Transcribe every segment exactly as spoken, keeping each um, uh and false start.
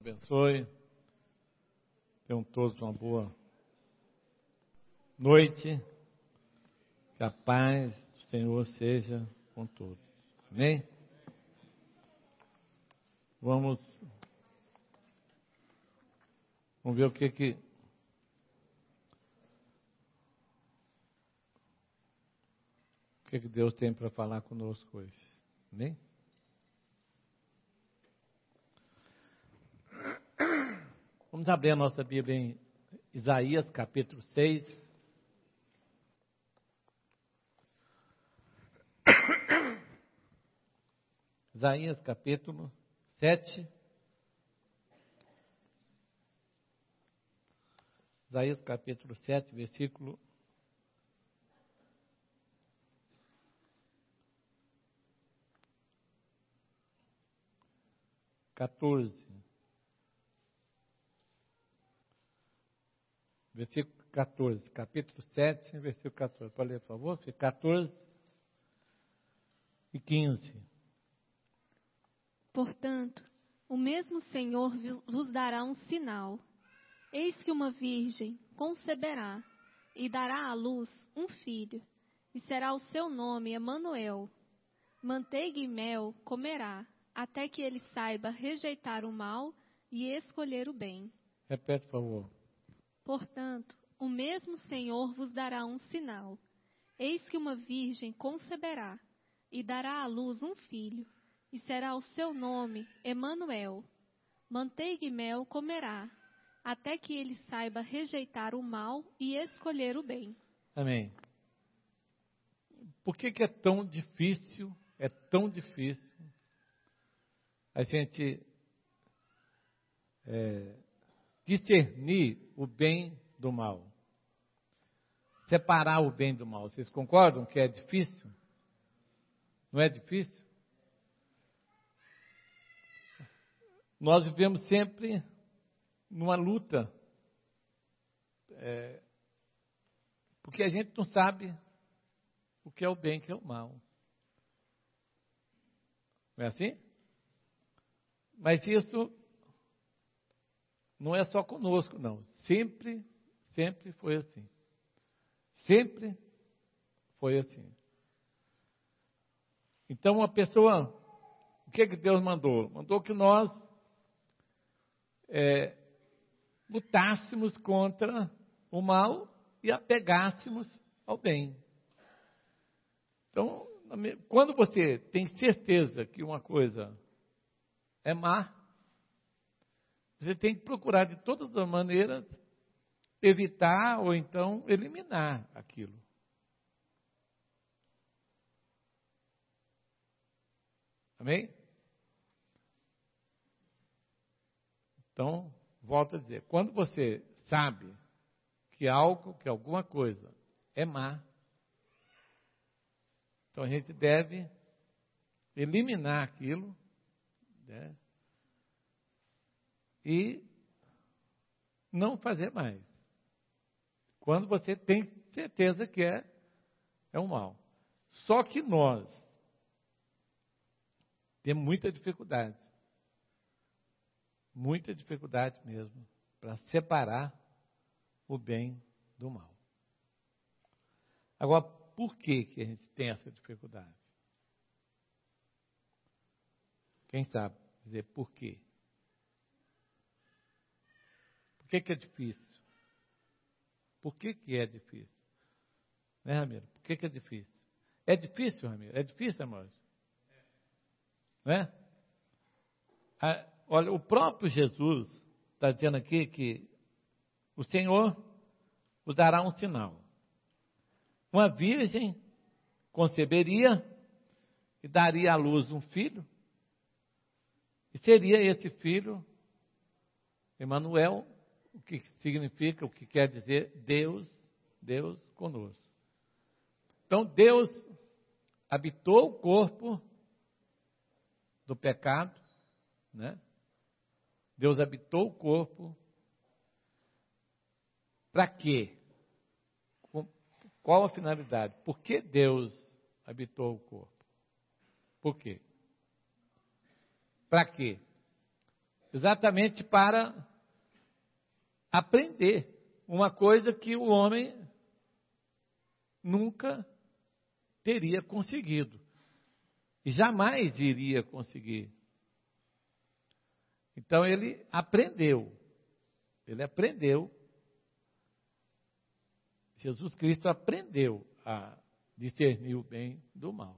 abençoe. Tenham todos uma boa noite. Que a paz do Senhor seja com todos. Amém? Vamos, vamos ver o que que o que que Deus tem para falar conosco hoje. Amém? Vamos abrir a nossa Bíblia em Isaías capítulo seis. Isaías capítulo sete. Isaías capítulo sete, versículo quatorze. Versículo quatorze, capítulo sete, versículo quatorze. Pode ler, por favor? quatorze e quinze. Portanto, o mesmo Senhor vos dará um sinal. Eis que uma virgem conceberá e dará à luz um filho, e será o seu nome Emanuel. Manteiga e mel comerá, até que ele saiba rejeitar o mal e escolher o bem. Repete, por favor. Portanto, o mesmo Senhor vos dará um sinal. Eis que uma virgem conceberá e dará à luz um filho, e será o seu nome Emanuel. Manteiga e mel comerá, até que ele saiba rejeitar o mal e escolher o bem. Amém. Por que que é tão difícil, é tão difícil a gente é, discernir o bem do mal? Separar o bem do mal. Vocês concordam que é difícil? Não é difícil? Nós vivemos sempre numa luta, é, porque a gente não sabe o que é o bem e o que é o mal. Não é assim? Mas isso não é só conosco, não. Sempre, sempre foi assim. Sempre foi assim. Então, a pessoa, o que que Deus mandou? Mandou que nós é, lutássemos contra o mal e apegássemos ao bem. Então, quando você tem certeza que uma coisa é má, você tem que procurar de todas as maneiras evitar ou então eliminar aquilo. Amém? Então, volto a dizer, quando você sabe que algo, que alguma coisa é má, então a gente deve eliminar aquilo, né? E não fazer mais. Quando você tem certeza que é, é um mal. Só que nós temos muita dificuldade. Muita dificuldade mesmo para separar o bem do mal. Agora, por que que a gente tem essa dificuldade? Quem sabe dizer por quê? Por que que é difícil? Por que que é difícil? Né, Ramiro? Por que que é difícil? É difícil, Ramiro? É difícil, amor? Né? A, olha, o próprio Jesus está dizendo aqui que o Senhor vos dará um sinal. Uma virgem conceberia e daria à luz um filho, e seria esse filho, Emanuel, o que significa, o que quer dizer Deus, Deus conosco. Então Deus habitou o corpo do pecado, né? Deus habitou o corpo para quê? Qual a finalidade? Por que Deus habitou o corpo? Por quê? Para quê? exatamente para aprender uma coisa que o homem nunca teria conseguido e jamais iria conseguir. Então ele aprendeu, ele aprendeu, Jesus Cristo aprendeu a discernir o bem do mal.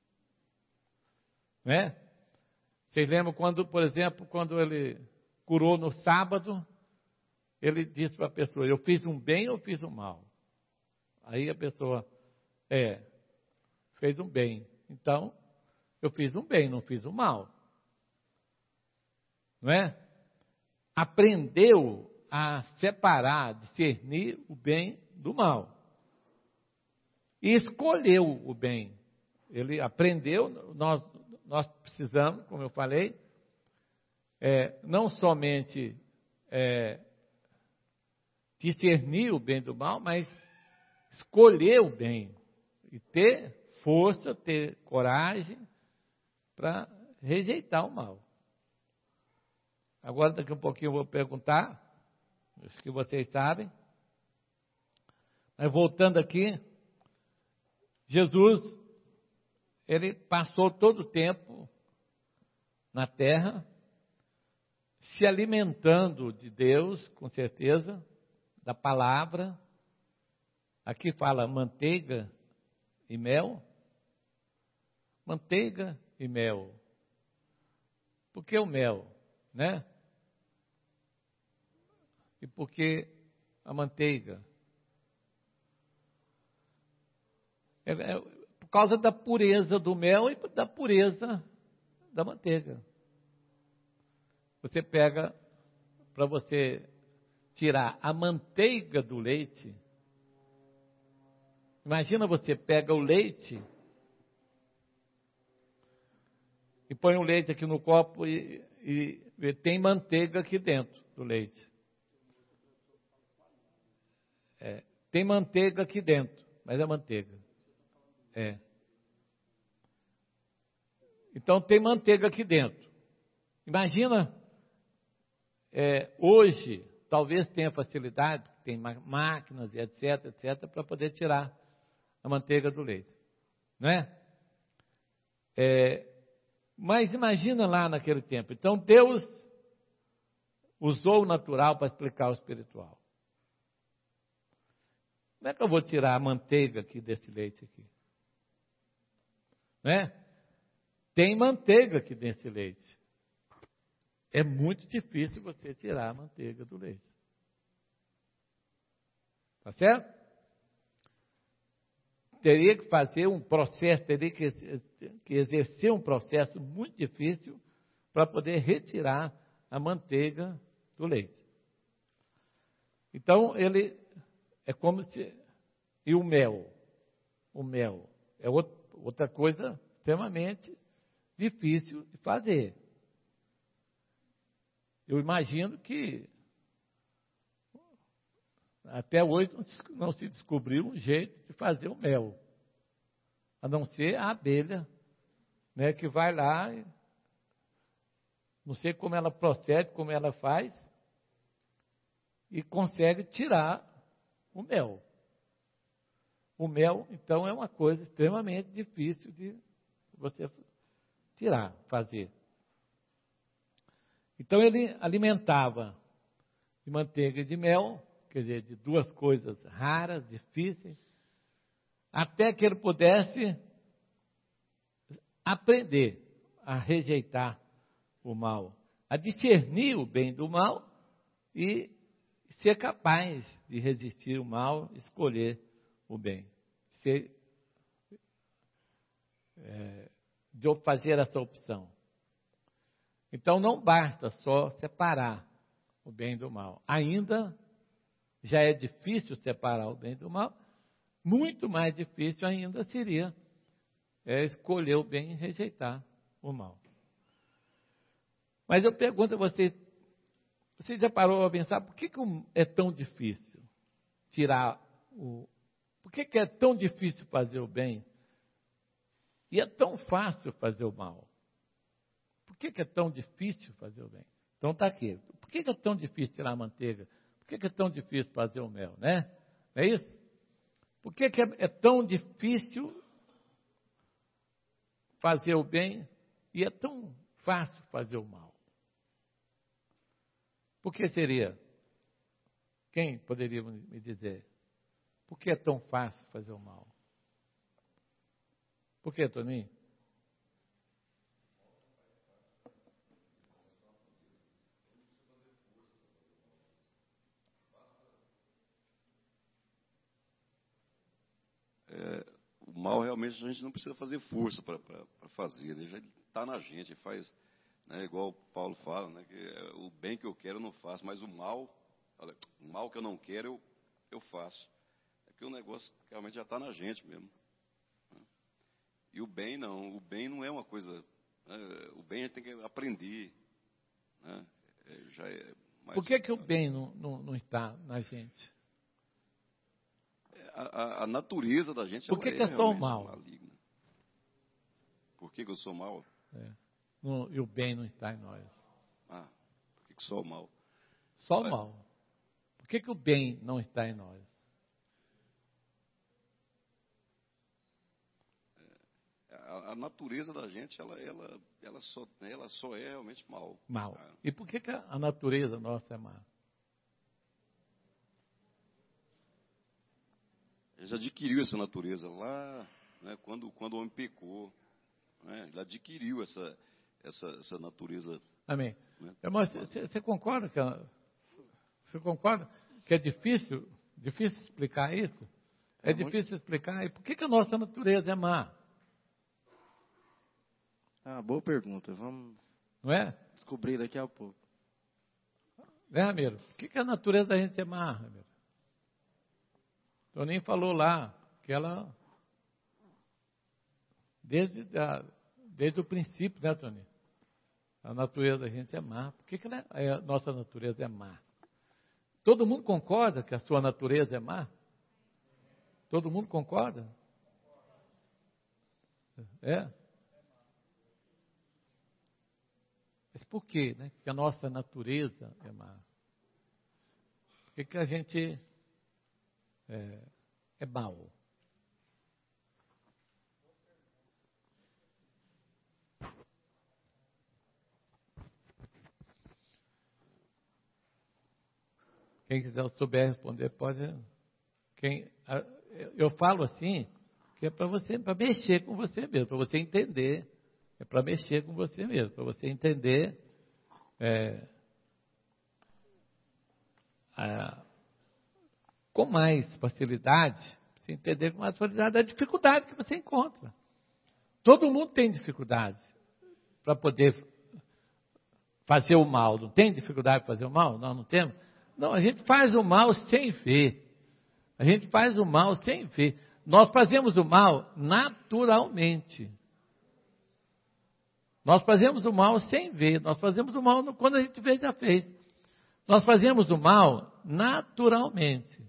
Não é? Vocês lembram quando, por exemplo, quando ele curou no sábado, ele disse para a pessoa, eu fiz um bem ou fiz um mal? Aí a pessoa, é, fez um bem. Então, eu fiz um bem, não fiz um mal. Não é? Aprendeu a separar, discernir o bem do mal. E escolheu o bem. Ele aprendeu, nós, nós precisamos, como eu falei, é, não somente é, discernir o bem do mal, mas escolher o bem. E ter força, ter coragem para rejeitar o mal. Agora, daqui a pouquinho eu vou perguntar, acho que vocês sabem. Mas voltando aqui, Jesus, ele passou todo o tempo na terra, se alimentando de Deus, com certeza, da palavra. Aqui fala manteiga e mel. Manteiga e mel. Por que o mel, né? E por que a manteiga? É, é, por causa da pureza do mel e da pureza da manteiga. Você pega, para você tirar a manteiga do leite, imagina você pega o leite e põe o leite aqui no copo e, e, e tem manteiga aqui dentro do leite. É, tem manteiga aqui dentro, mas é manteiga. É. Então tem manteiga aqui dentro. Imagina, é, hoje, talvez tenha facilidade, tem máquinas, etc, etc, para poder tirar a manteiga do leite. Não é? É, mas imagina lá naquele tempo. Então Deus usou o natural para explicar o espiritual. Como é que eu vou tirar a manteiga aqui desse leite aqui? Não é? Tem manteiga aqui desse leite. É muito difícil você tirar a manteiga do leite. Tá certo? Teria que fazer um processo, teria que, que exercer um processo muito difícil para poder retirar a manteiga do leite. Então, ele é como se... E o mel? O mel é outra coisa extremamente difícil de fazer. Eu imagino que até hoje não se descobriu um jeito de fazer o mel, a não ser a abelha, né, que vai lá, e não sei como ela procede, como ela faz, e consegue tirar o mel. O mel, então, é uma coisa extremamente difícil de você tirar, fazer. Então, ele alimentava de manteiga e de mel, quer dizer, de duas coisas raras, difíceis, até que ele pudesse aprender a rejeitar o mal, a discernir o bem do mal e ser capaz de resistir o mal, escolher o bem. Ser, é, de fazer essa opção. Então não basta só separar o bem do mal. Ainda já é difícil separar o bem do mal, muito mais difícil ainda seria é, escolher o bem e rejeitar o mal. Mas eu pergunto a você, você já parou a pensar, por que, que é tão difícil tirar o... Por que, que é tão difícil fazer o bem e é tão fácil fazer o mal? Por que, que é tão difícil fazer o bem? Então está aqui. Por que é tão difícil tirar a manteiga? Por que é tão difícil fazer o mel, né? Não é isso? Por que é tão difícil fazer o bem e é tão fácil fazer o mal? Por que seria? Quem poderia me dizer? Por que é tão fácil fazer o mal? Por que, Toninho? É, o mal realmente a gente não precisa fazer força para fazer, ele já está na gente, faz, né, igual o Paulo fala, né, que é, o bem que eu quero eu não faço, mas o mal, olha, o mal que eu não quero eu, eu faço. É que o negócio realmente já está na gente mesmo. Né? E o bem não, o bem não é uma coisa, né, o bem a gente tem que aprender. Né, é, já é mais, Por que, que o bem não, não, não está na gente? A, a, a natureza da gente Por que, ela que é, é só o realmente mal? maligna. Por que, que eu sou mal? É. No, e o bem não está em nós? Ah, por que, que só o mal? Só o mal. Por que, que o bem não está em nós? A, a natureza da gente, ela, ela, ela, só, ela só é realmente mal. Mal. Ah, E por que, que a natureza nossa é má? ele já adquiriu essa natureza lá, né, quando, quando o homem pecou. Né, ele adquiriu essa, essa, essa natureza. Amém. Né? Irmão, você, você concorda que a, você concorda que é difícil, difícil explicar isso? É, é difícil muito... explicar. E por que, que a nossa natureza é má? Ah, boa pergunta. Vamos Não é? descobrir daqui a pouco. Né, Ramiro? Por que, que a natureza da gente é má, Ramiro? Toninho falou lá que ela, desde, a, desde o princípio, né, Toninho? A natureza da gente é má. Por que, que ela é, a nossa natureza é má? Todo mundo concorda que a sua natureza é má? Todo mundo concorda? É? Mas por quê, né? Que a nossa natureza é má? Por que, que a gente é, é mau? Quem quiser souber responder, pode. Quem, eu falo assim, que é para você, para mexer com você mesmo, para você entender. É para mexer com você mesmo, para você entender é, a, com mais facilidade, você entender com mais facilidade a dificuldade que você encontra. Todo mundo tem dificuldades para poder fazer o mal. Não tem dificuldade para fazer o mal? Não, não temos. Não, a gente faz o mal sem ver. A gente faz o mal sem ver. Nós fazemos o mal naturalmente. Nós fazemos o mal sem ver. Nós fazemos o mal quando a gente vê, já fez. Nós fazemos o mal naturalmente.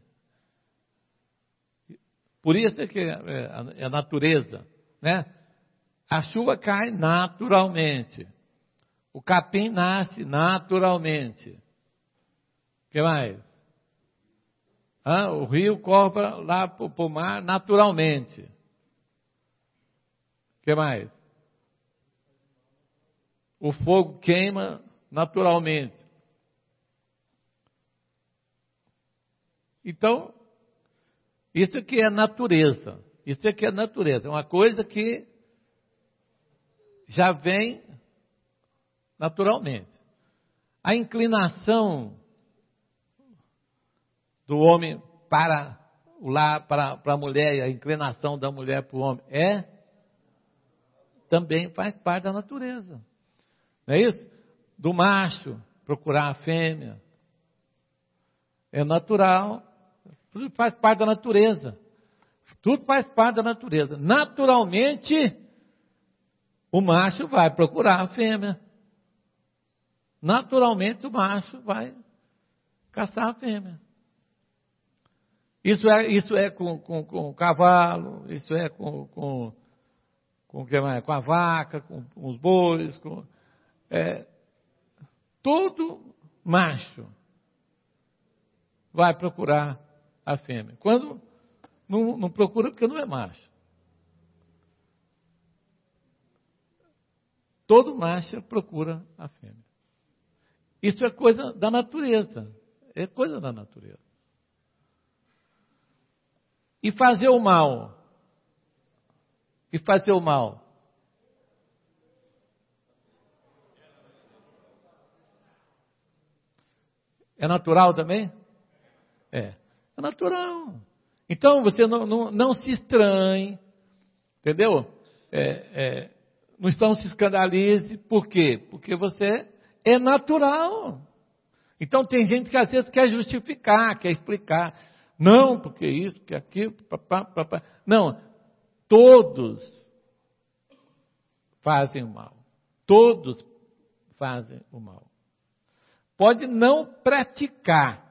Por isso é que é a natureza, né? A chuva cai naturalmente. O capim nasce naturalmente. O que mais? Ah, o rio corre lá para o mar naturalmente. O que mais? O fogo queima naturalmente. Então, isso aqui é natureza. Isso aqui é natureza. É uma coisa que já vem naturalmente. A inclinação do homem para o lar, para, para a mulher, e a inclinação da mulher para o homem é também faz parte da natureza. Não é isso? Do macho procurar a fêmea. É natural. Tudo faz parte da natureza. Tudo faz parte da natureza. Naturalmente, o macho vai procurar a fêmea. Naturalmente, o macho vai caçar a fêmea. Isso é, isso é com, com, com o cavalo, isso é com, com, com, com a vaca, com, com os bois. Com, é, todo macho vai procurar a fêmea. Quando não, não procura, porque não é macho. Todo macho procura a fêmea. Isso é coisa da natureza. É coisa da natureza. E fazer o mal. E fazer o mal. É natural também? É. É natural. Então você não, não, não se estranhe. Entendeu? É, é, não, não se escandalize. Por quê? Porque você é natural. Então tem gente que às vezes quer justificar, quer explicar. Não, porque isso, porque aquilo, papá, papá. Não, todos fazem o mal. Todos fazem o mal. Pode não praticar.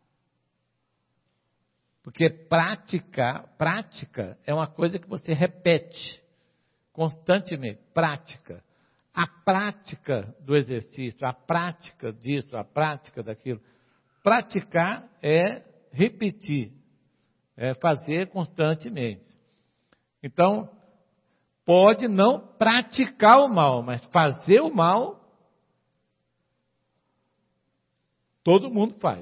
Porque praticar, prática é uma coisa que você repete constantemente. Prática. A prática do exercício, a prática disso, a prática daquilo. Praticar é repetir, é fazer constantemente. Então, pode não praticar o mal, mas fazer o mal, todo mundo faz.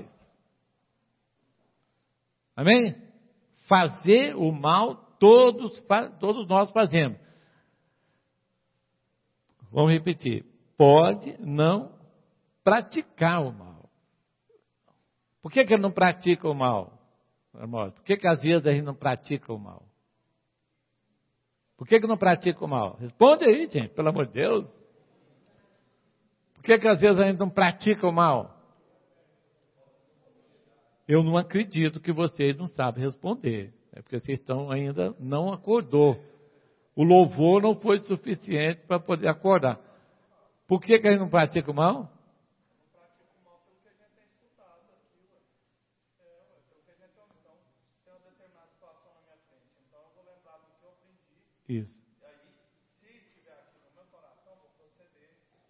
Amém? Fazer o mal, todos, todos nós fazemos. Vamos repetir. Pode não praticar o mal. Por que que ele não pratica o mal? Por que que às vezes a gente não pratica o mal? Por que que não pratica o mal? Responde aí, gente, pelo amor de Deus. Por que que às vezes a gente não pratica o mal? Eu não acredito que vocês não sabem responder. É porque vocês estão ainda, não acordou. O louvor não foi suficiente para poder acordar. Por que que a gente não pratica o mal? Isso. E aí, se tiver aqui no meu coração, vou proceder.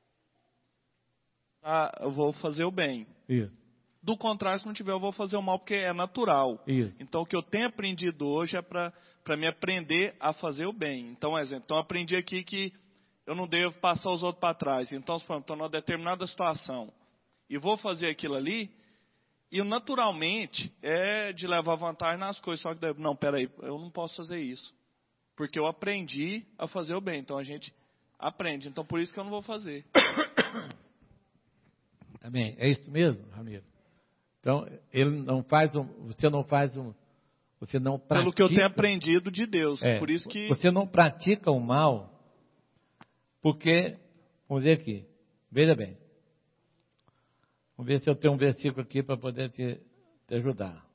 Ah, eu vou fazer o bem. Isso. Do contrário, se não tiver, eu vou fazer o mal, porque é natural. Isso. Então, o que eu tenho aprendido hoje é para me aprender a fazer o bem. Então, exemplo, então, eu aprendi aqui que eu não devo passar os outros para trás. Então, se eu estou numa determinada situação e vou fazer aquilo ali, e naturalmente é de levar vantagem nas coisas. Só que, não, peraí, eu não posso fazer isso. Porque eu aprendi a fazer o bem. Então a gente aprende. Então por isso que eu não vou fazer. Amém. É isso mesmo, Ramiro? Então, ele não faz um, você não faz um, você não pratica. Pelo que eu tenho aprendido de Deus. É, por isso que você não pratica o mal, porque, vamos ver aqui, veja bem. Vamos ver se eu tenho um versículo aqui para poder te, te ajudar.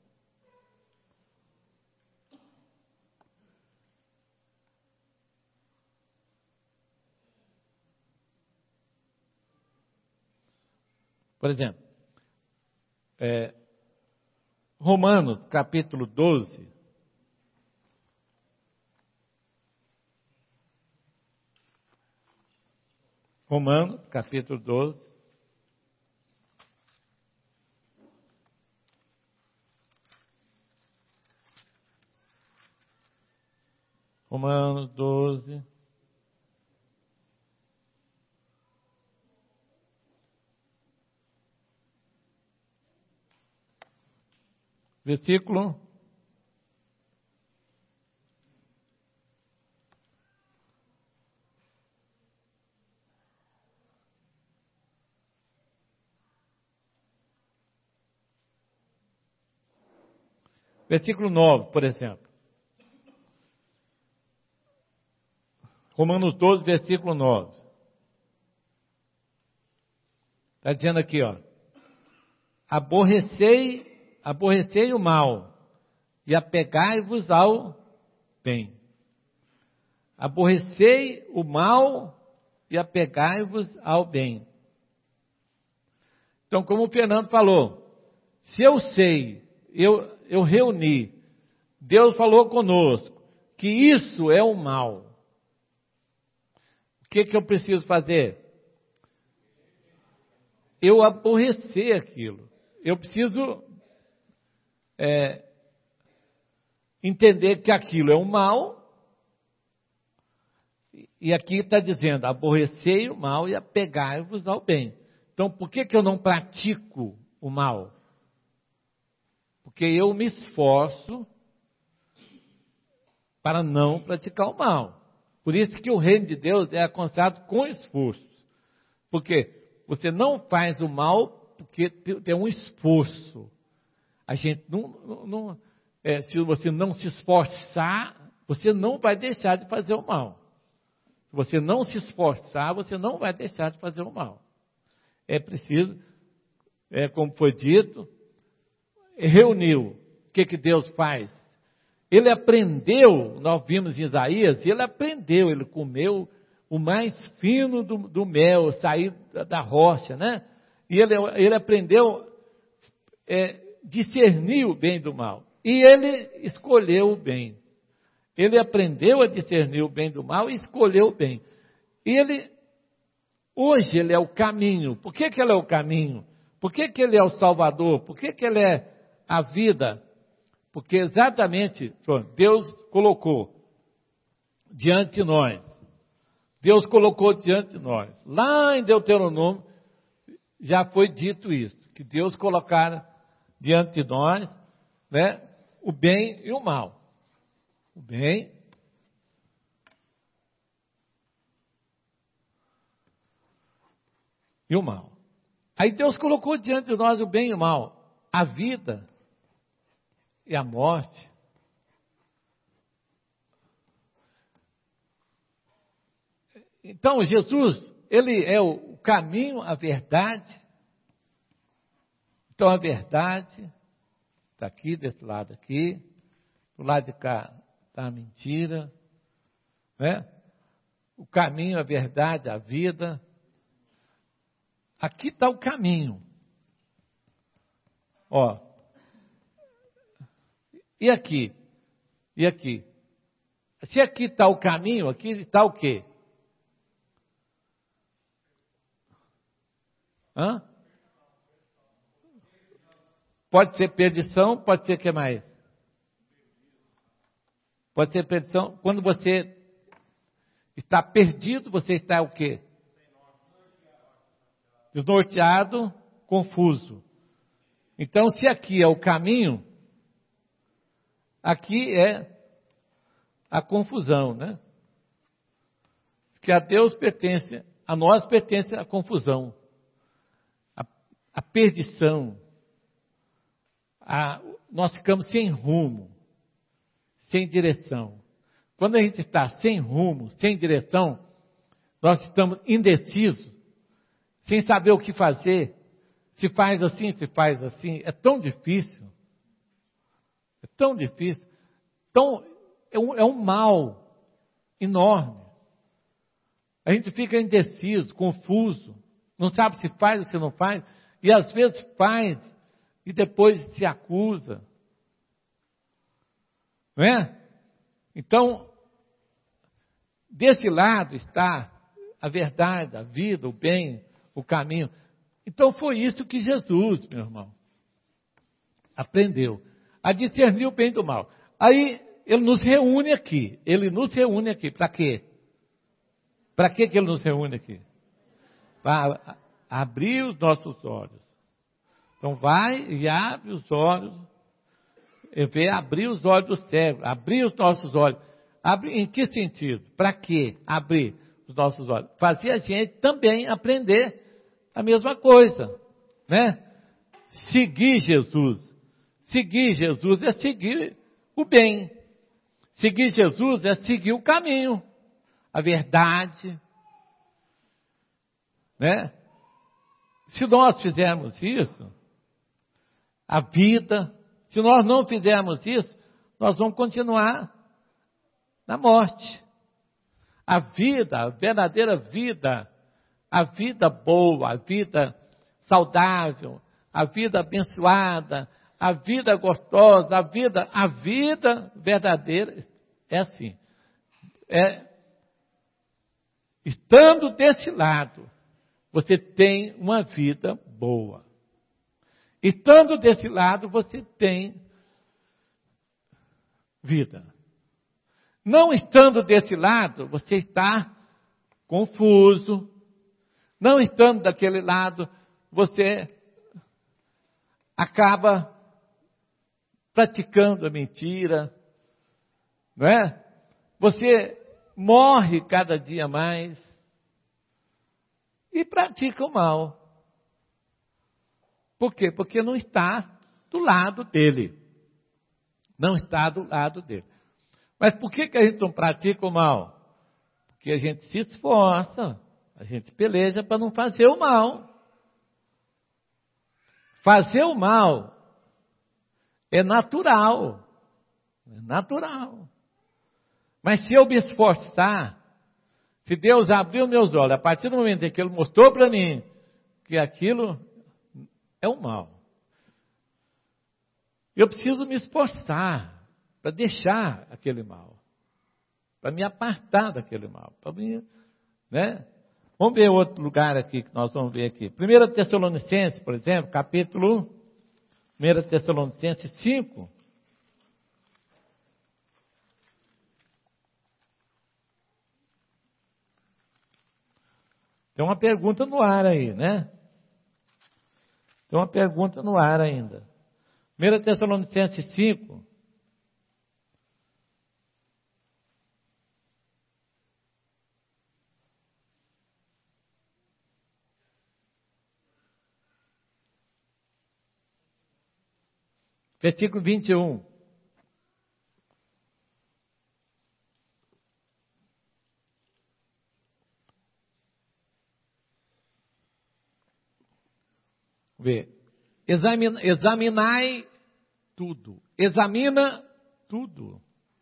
Por exemplo, é, Romanos capítulo doze. Romanos capítulo doze. Romanos doze. Versículo Versículo nove, por exemplo. Romanos doze, versículo nove. Está dizendo aqui, ó. Aborrecei Aborrecei o mal e apegai-vos ao bem. Aborrecei o mal e apegai-vos ao bem. Então, como o Fernando falou, se eu sei, eu, eu reuni, Deus falou conosco, que isso é o mal. O que, que eu preciso fazer? eu aborrecer aquilo. Eu preciso é, entender que aquilo é um mal. E aqui está dizendo, aborrecei o mal e apegai-vos ao bem. Então, por que, que eu não pratico o mal? Porque eu me esforço para não praticar o mal. Por isso que o reino de Deus é alcançado com esforço. Porque você não faz o mal porque tem um esforço. A gente não, não é, se você não se esforçar, você não vai deixar de fazer o mal. Se você não se esforçar, você não vai deixar de fazer o mal. É preciso, é, como foi dito, reuniu. O que, que Deus faz? Ele aprendeu, nós vimos em Isaías, ele aprendeu, ele comeu o mais fino do, do mel, sair da, da rocha, né? E ele, ele aprendeu é, discernir o bem do mal. E ele escolheu o bem. Ele aprendeu a discernir o bem do mal e escolheu o bem. E ele, hoje ele é o caminho. Por que, que ele é o caminho? Por que, que ele é o Salvador? Por que, que ele é a vida? Porque exatamente, Deus colocou diante de nós. Deus colocou diante de nós. Lá em Deuteronômio já foi dito isso, que Deus colocara diante de nós, né, o bem e o mal. O bem e o mal. Aí Deus colocou diante de nós o bem e o mal, a vida e a morte. Então Jesus, ele é o caminho, a verdade. Então a verdade está aqui, desse lado aqui, do lado de cá está a mentira, né? O caminho, a verdade, a vida. Aqui está o caminho. Ó. E aqui? E aqui? Se aqui está o caminho, aqui está o quê? Hã? Pode ser perdição, pode ser o que mais? Pode ser perdição. Quando você está perdido, você está o quê? Desnorteado, confuso. Então, se aqui é o caminho, aqui é a confusão, né? Que a Deus pertence, a nós pertence a confusão, a, a perdição. A, nós ficamos sem rumo, sem direção. Quando a gente está sem rumo, sem direção, nós estamos indecisos, sem saber o que fazer. Se faz assim, se faz assim. É tão difícil. É tão difícil. Então, é um, é um mal enorme. A gente fica indeciso, confuso. Não sabe se faz ou se não faz. E às vezes faz e depois se acusa. Não é? Então, desse lado está a verdade, a vida, o bem, o caminho. Então foi isso que Jesus, meu irmão, aprendeu. A discernir o bem do mal. Aí ele nos reúne aqui. Ele nos reúne aqui. Para quê? Para que ele nos reúne aqui? Para abrir os nossos olhos. Então vai e abre os olhos. Vê abrir os olhos do cego. Abrir os nossos olhos. Abrir, em que sentido? Para que abrir os nossos olhos? Fazer a gente também aprender a mesma coisa, né? Seguir Jesus. Seguir Jesus é seguir o bem. Seguir Jesus é seguir o caminho, a verdade, né? Se nós fizermos isso, a vida, se nós não fizermos isso, nós vamos continuar na morte. A vida, a verdadeira vida, a vida boa, a vida saudável, a vida abençoada, a vida gostosa, a vida, a vida verdadeira é assim. É, estando desse lado, você tem uma vida boa. E estando desse lado, você tem vida. Não estando desse lado, você está confuso. Não estando daquele lado, você acaba praticando a mentira, não é? Você morre cada dia mais e pratica o mal. Por quê? Porque não está do lado dele. Não está do lado dele. Mas por que, que a gente não pratica o mal? Porque a gente se esforça, a gente peleja para não fazer o mal. Fazer o mal é natural. É natural. Mas se eu me esforçar, se Deus abriu meus olhos, a partir do momento em que Ele mostrou para mim que aquilo é o mal, eu preciso me esforçar para deixar aquele mal, para me apartar daquele mal, para me, né? Vamos ver outro lugar aqui que nós vamos ver aqui. primeira Tessalonicenses, por exemplo, capítulo primeira Tessalonicenses cinco. Tem uma pergunta no ar aí, né? Tem uma pergunta no ar ainda. primeira Tessalonicenses cinco. Versículo vinte e um. Vê. Examina, examinai tudo. Examina tudo.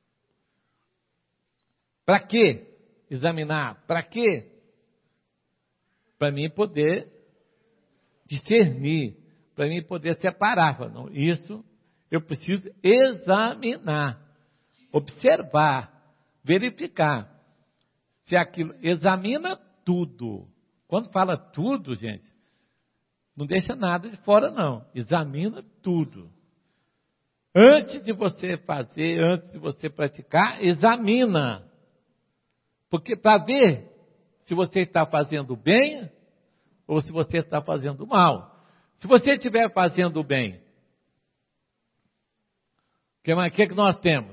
Para quê? Examinar. Para quê? Para mim poder discernir. Para mim poder separar. Não, isso eu preciso examinar. Observar. Verificar. Se aquilo. Examina tudo. Quando fala tudo, gente, não deixa nada de fora, não. Examina tudo. Antes de você fazer, antes de você praticar, examina. Porque para ver se você está fazendo bem ou se você está fazendo mal. Se você estiver fazendo bem, o que, que, que nós temos?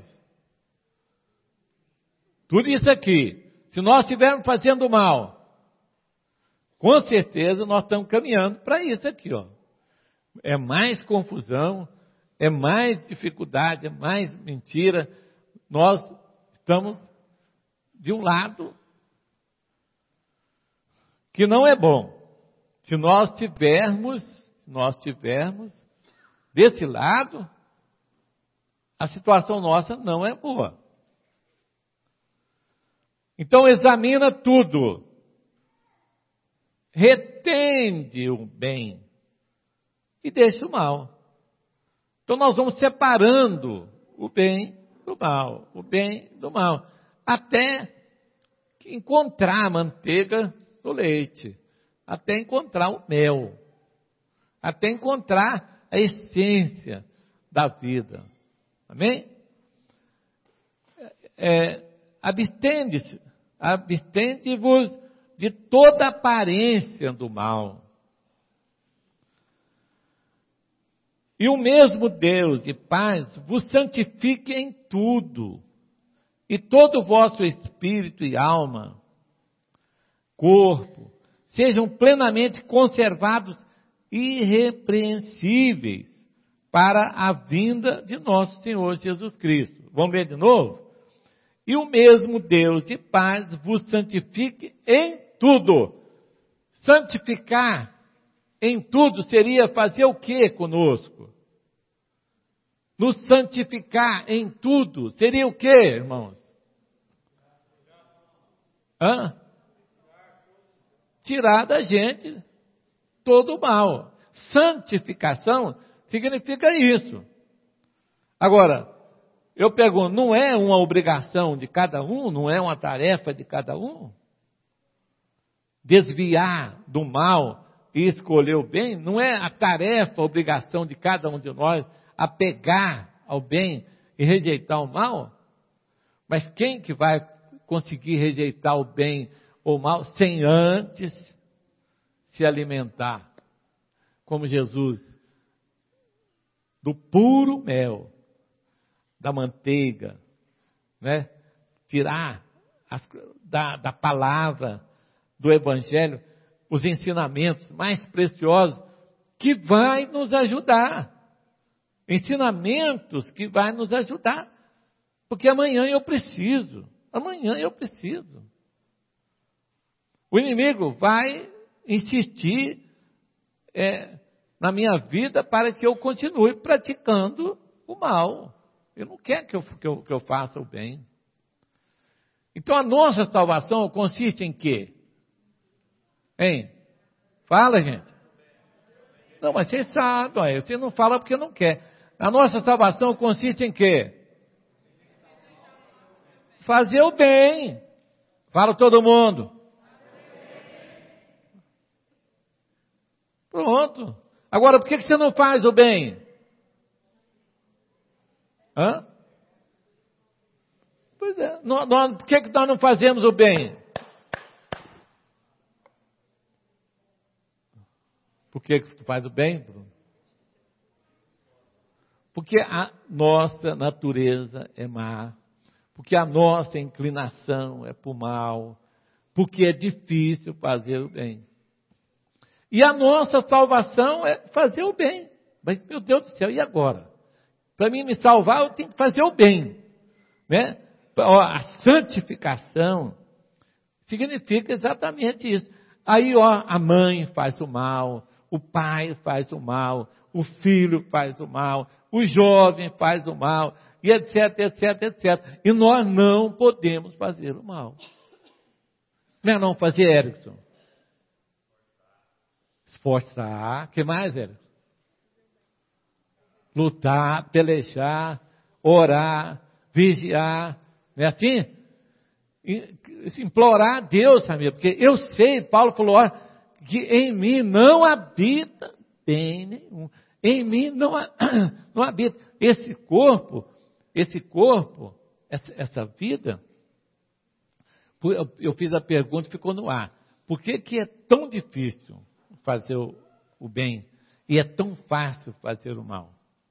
Tudo isso aqui. Se nós estivermos fazendo mal, com certeza nós estamos caminhando para isso aqui, ó. É mais confusão, é mais dificuldade, é mais mentira. Nós estamos de um lado que não é bom. Se nós tivermos, se nós tivermos desse lado, a situação nossa não é boa. Então examina tudo. Retende o bem e deixa o mal. Então nós vamos separando o bem do mal, o bem do mal, até encontrar a manteiga no leite, até encontrar o mel, até encontrar a essência da vida. Amém? É, abstende-se, abstende-vos de toda aparência do mal. E o mesmo Deus de paz vos santifique em tudo, e todo o vosso espírito e alma, corpo, sejam plenamente conservados irrepreensíveis para a vinda de nosso Senhor Jesus Cristo. Vamos ver de novo? E o mesmo Deus de paz vos santifique em tudo. Santificar em tudo seria fazer o que conosco? Nos santificar em tudo seria o que, irmãos? Hã? Tirar da gente todo o mal. Santificação significa isso. Agora, eu pergunto, não é uma obrigação de cada um? Não é uma tarefa de cada um? desviar do mal e escolher o bem, não é a tarefa, a obrigação de cada um de nós apegar ao bem e rejeitar o mal? Mas quem que vai conseguir rejeitar o bem ou o mal sem antes se alimentar, como Jesus, do puro mel, da manteiga, né? Tirar as, da, da palavra, do Evangelho, os ensinamentos mais preciosos que vai nos ajudar. Ensinamentos que vai nos ajudar. Porque amanhã eu preciso. Amanhã eu preciso. O inimigo vai insistir é, na minha vida para que eu continue praticando o mal. Ele não quer que eu, que eu, que eu faça o bem. Então a nossa salvação consiste em quê? Hein? Fala, gente. Não, mas vocês sabem, você não fala porque não quer. A nossa salvação consiste em quê? Fazer o bem. Fala todo mundo. Pronto. Agora, por que você não faz o bem? Hã? Pois é. Nós, nós, por que nós não fazemos o bem? Por que tu faz o bem, Bruno? Porque a nossa natureza é má. Porque a nossa inclinação é para o mal. Porque é difícil fazer o bem. E a nossa salvação é fazer o bem. Mas, meu Deus do céu, e agora? Para mim me salvar, eu tenho que fazer o bem. Né? A santificação significa exatamente isso. Aí, ó, a mãe faz o mal, o pai faz o mal, o filho faz o mal, o jovem faz o mal, e etc, etc, etcétera. E nós não podemos fazer o mal. Não é não fazer, Erickson? Esforçar. O que mais, Erickson? Lutar, pelejar, orar, vigiar. Não é assim? Implorar a Deus, sabe? Porque eu sei, Paulo falou, ó, que em mim não habita bem nenhum. Em mim não, não habita. Esse corpo, esse corpo, essa, essa vida, eu, eu fiz a pergunta e ficou no ar. Por que que é tão difícil fazer o, o bem e é tão fácil fazer o mal?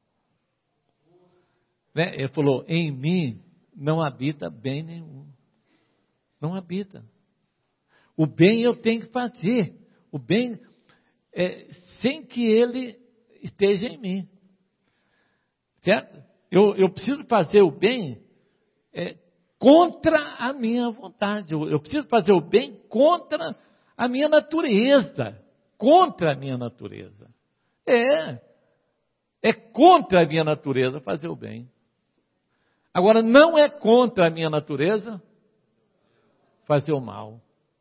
Né? Ele falou, em mim não habita bem nenhum. Não habita. O bem eu tenho que fazer. O bem, é, sem que ele esteja em mim. Certo? Eu, eu preciso fazer o bem é, contra a minha vontade. Eu, eu preciso fazer o bem contra a minha natureza. Contra a minha natureza. É. É contra a minha natureza fazer o bem. Agora, não é contra a minha natureza fazer o mal.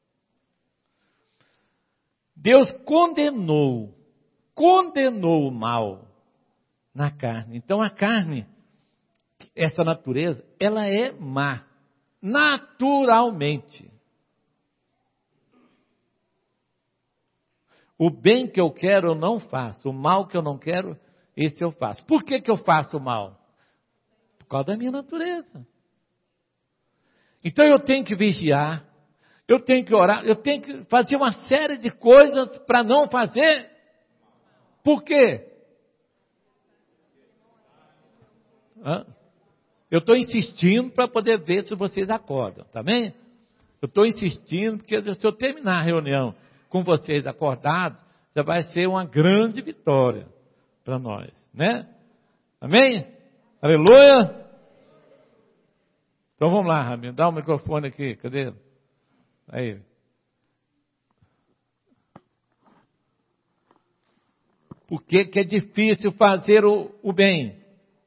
Deus condenou, condenou o mal na carne. Então a carne, essa natureza, ela é má, naturalmente. O bem que eu quero eu não faço, o mal que eu não quero, esse eu faço. Por que que eu faço o mal? Por causa da minha natureza. Então eu tenho que vigiar, eu tenho que orar, eu tenho que fazer uma série de coisas para não fazer. Por quê? Hã? Eu estou insistindo para poder ver se vocês acordam, tá bem? Eu estou insistindo, porque se eu terminar a reunião com vocês acordados, já vai ser uma grande vitória para nós, né? Amém? Aleluia! Então vamos lá, Ramiro, dá o microfone aqui, cadê? Aí. Por que que é difícil fazer o, o bem?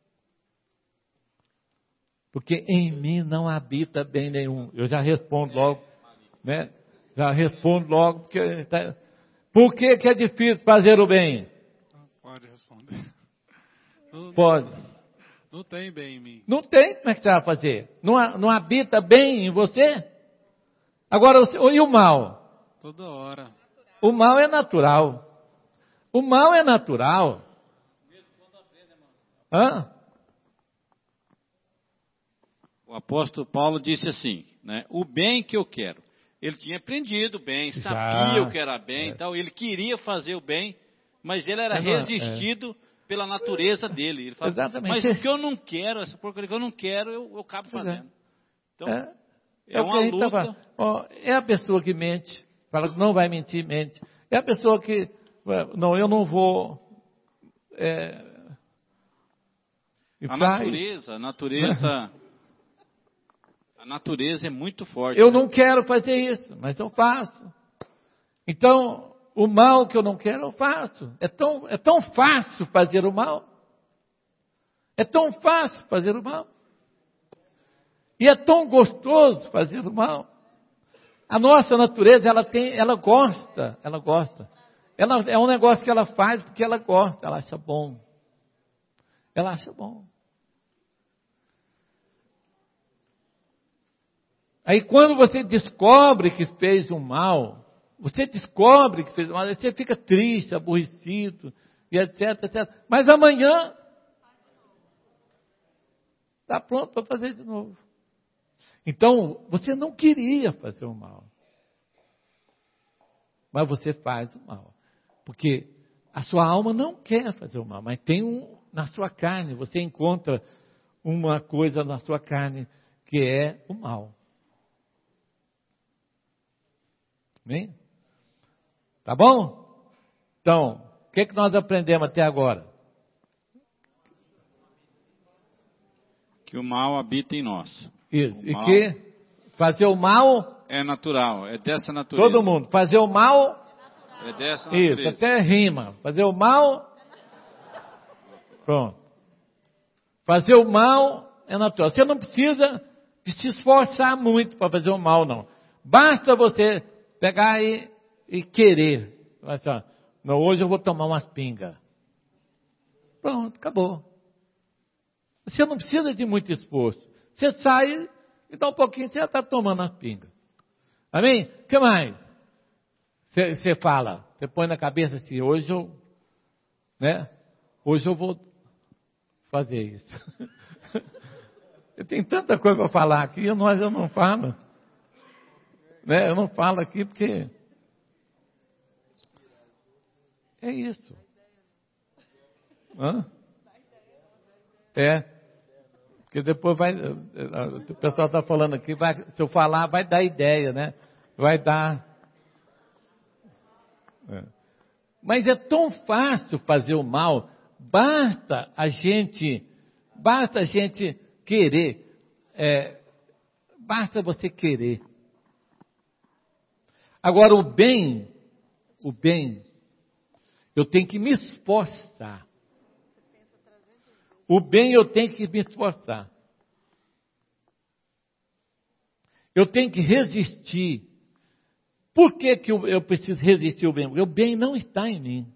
Porque em mim não habita bem nenhum. Eu já respondo logo, né? Já respondo logo, porque tá... Por que que é difícil fazer o bem? Pode responder. Não, Pode. Não tem bem em mim. Não tem, como é que você vai fazer? Não, não habita bem em você? Agora, e o mal? Toda hora. O mal é natural. O mal é natural. Hã? O apóstolo Paulo disse assim, né? O bem que eu quero. Ele tinha aprendido bem, Já, sabia o que era bem é. e tal. Ele queria fazer o bem, mas ele era Mas não é, resistido pela natureza dele. Ele fala, Exatamente. mas o que eu não quero, essa porcaria que eu não quero, eu, eu acabo Pois é. fazendo. Então, É, é, o que uma a gente tá luta. falando. Ó, é a pessoa que mente, fala que não vai mentir, mente. É a pessoa que, não, eu não vou. É, e A faz. natureza, a natureza, a natureza é muito forte. Eu né? não quero fazer isso, mas eu faço. Então, o mal que eu não quero, eu faço. É tão, é tão fácil fazer o mal. É tão fácil fazer o mal. E é tão gostoso fazer o mal. A nossa natureza, ela tem, ela gosta, ela gosta. Ela, é um negócio que ela faz porque ela gosta, ela acha bom. Ela acha bom. Aí quando você descobre que fez um mal, você descobre que fez um mal, você fica triste, aborrecido, e etc, etcétera. Mas amanhã, está pronto para fazer de novo. Então, você não queria fazer o mal. Mas você faz o mal. Porque a sua alma não quer fazer o mal, mas tem um na sua carne, você encontra uma coisa na sua carne que é o mal. Amém? Tá bom? Então, o que, que nós aprendemos até agora? Que o mal habita em nós. Isso. O E mal que fazer o mal... É natural, é dessa natureza. Todo mundo. Fazer o mal... É dessa Isso, natureza. até rima. Fazer o mal... Pronto. Fazer o mal é natural. Você não precisa de se esforçar muito para fazer o mal, não. Basta você pegar e, e querer. Assim, ó, não, hoje eu vou tomar umas pingas. Pronto, acabou. Você não precisa de muito esforço. Você sai e dá um pouquinho, você já está tomando as pingas. Amém? O que mais? Você, você fala, você põe na cabeça assim, hoje eu, né? Hoje eu vou fazer isso. Eu tenho tanta coisa para falar aqui, nós eu não falo. Né? Eu não falo aqui porque é isso. Hã? É. Porque depois vai, o pessoal está falando aqui, vai, se eu falar, vai dar ideia, né? Vai dar. É. Mas é tão fácil fazer o mal, basta a gente, basta a gente querer, é, basta você querer. Agora o bem, o bem, eu tenho que me esforçar. O bem eu tenho que me esforçar. Eu tenho que resistir. Por que, que eu, eu preciso resistir ao bem? Porque o bem não está em mim.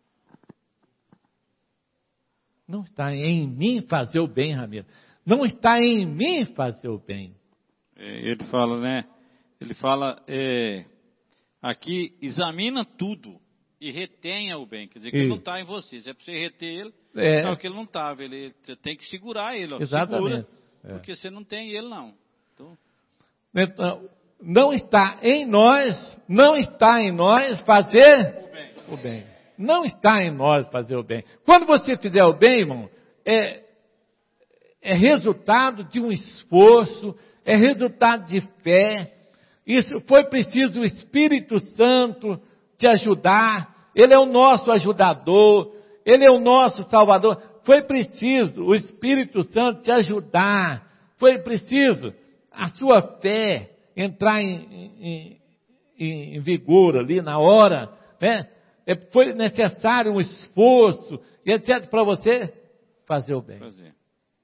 Não está em mim fazer o bem, Ramiro. Não está em mim fazer o bem. É, ele fala, né? Ele fala, é, aqui, examina tudo e retenha o bem. Quer dizer, que ele não está em você. Se é para você reter ele, É. não, que ele não estava. Ele, ele tem que segurar ele. Ó, Exatamente. segura, É. porque você não tem ele, não. Então, Então, não está em nós, não está em nós fazer o bem. o bem. Não está em nós fazer o bem. Quando você fizer o bem, irmão, é, é resultado de um esforço, é resultado de fé. Isso foi preciso o Espírito Santo te ajudar. Ele é o nosso ajudador, ele é o nosso salvador. Foi preciso o Espírito Santo te ajudar. Foi preciso a sua fé entrar em, em, em vigor ali na hora, né? Foi necessário um esforço, e etcétera, para você fazer o bem. Fazer.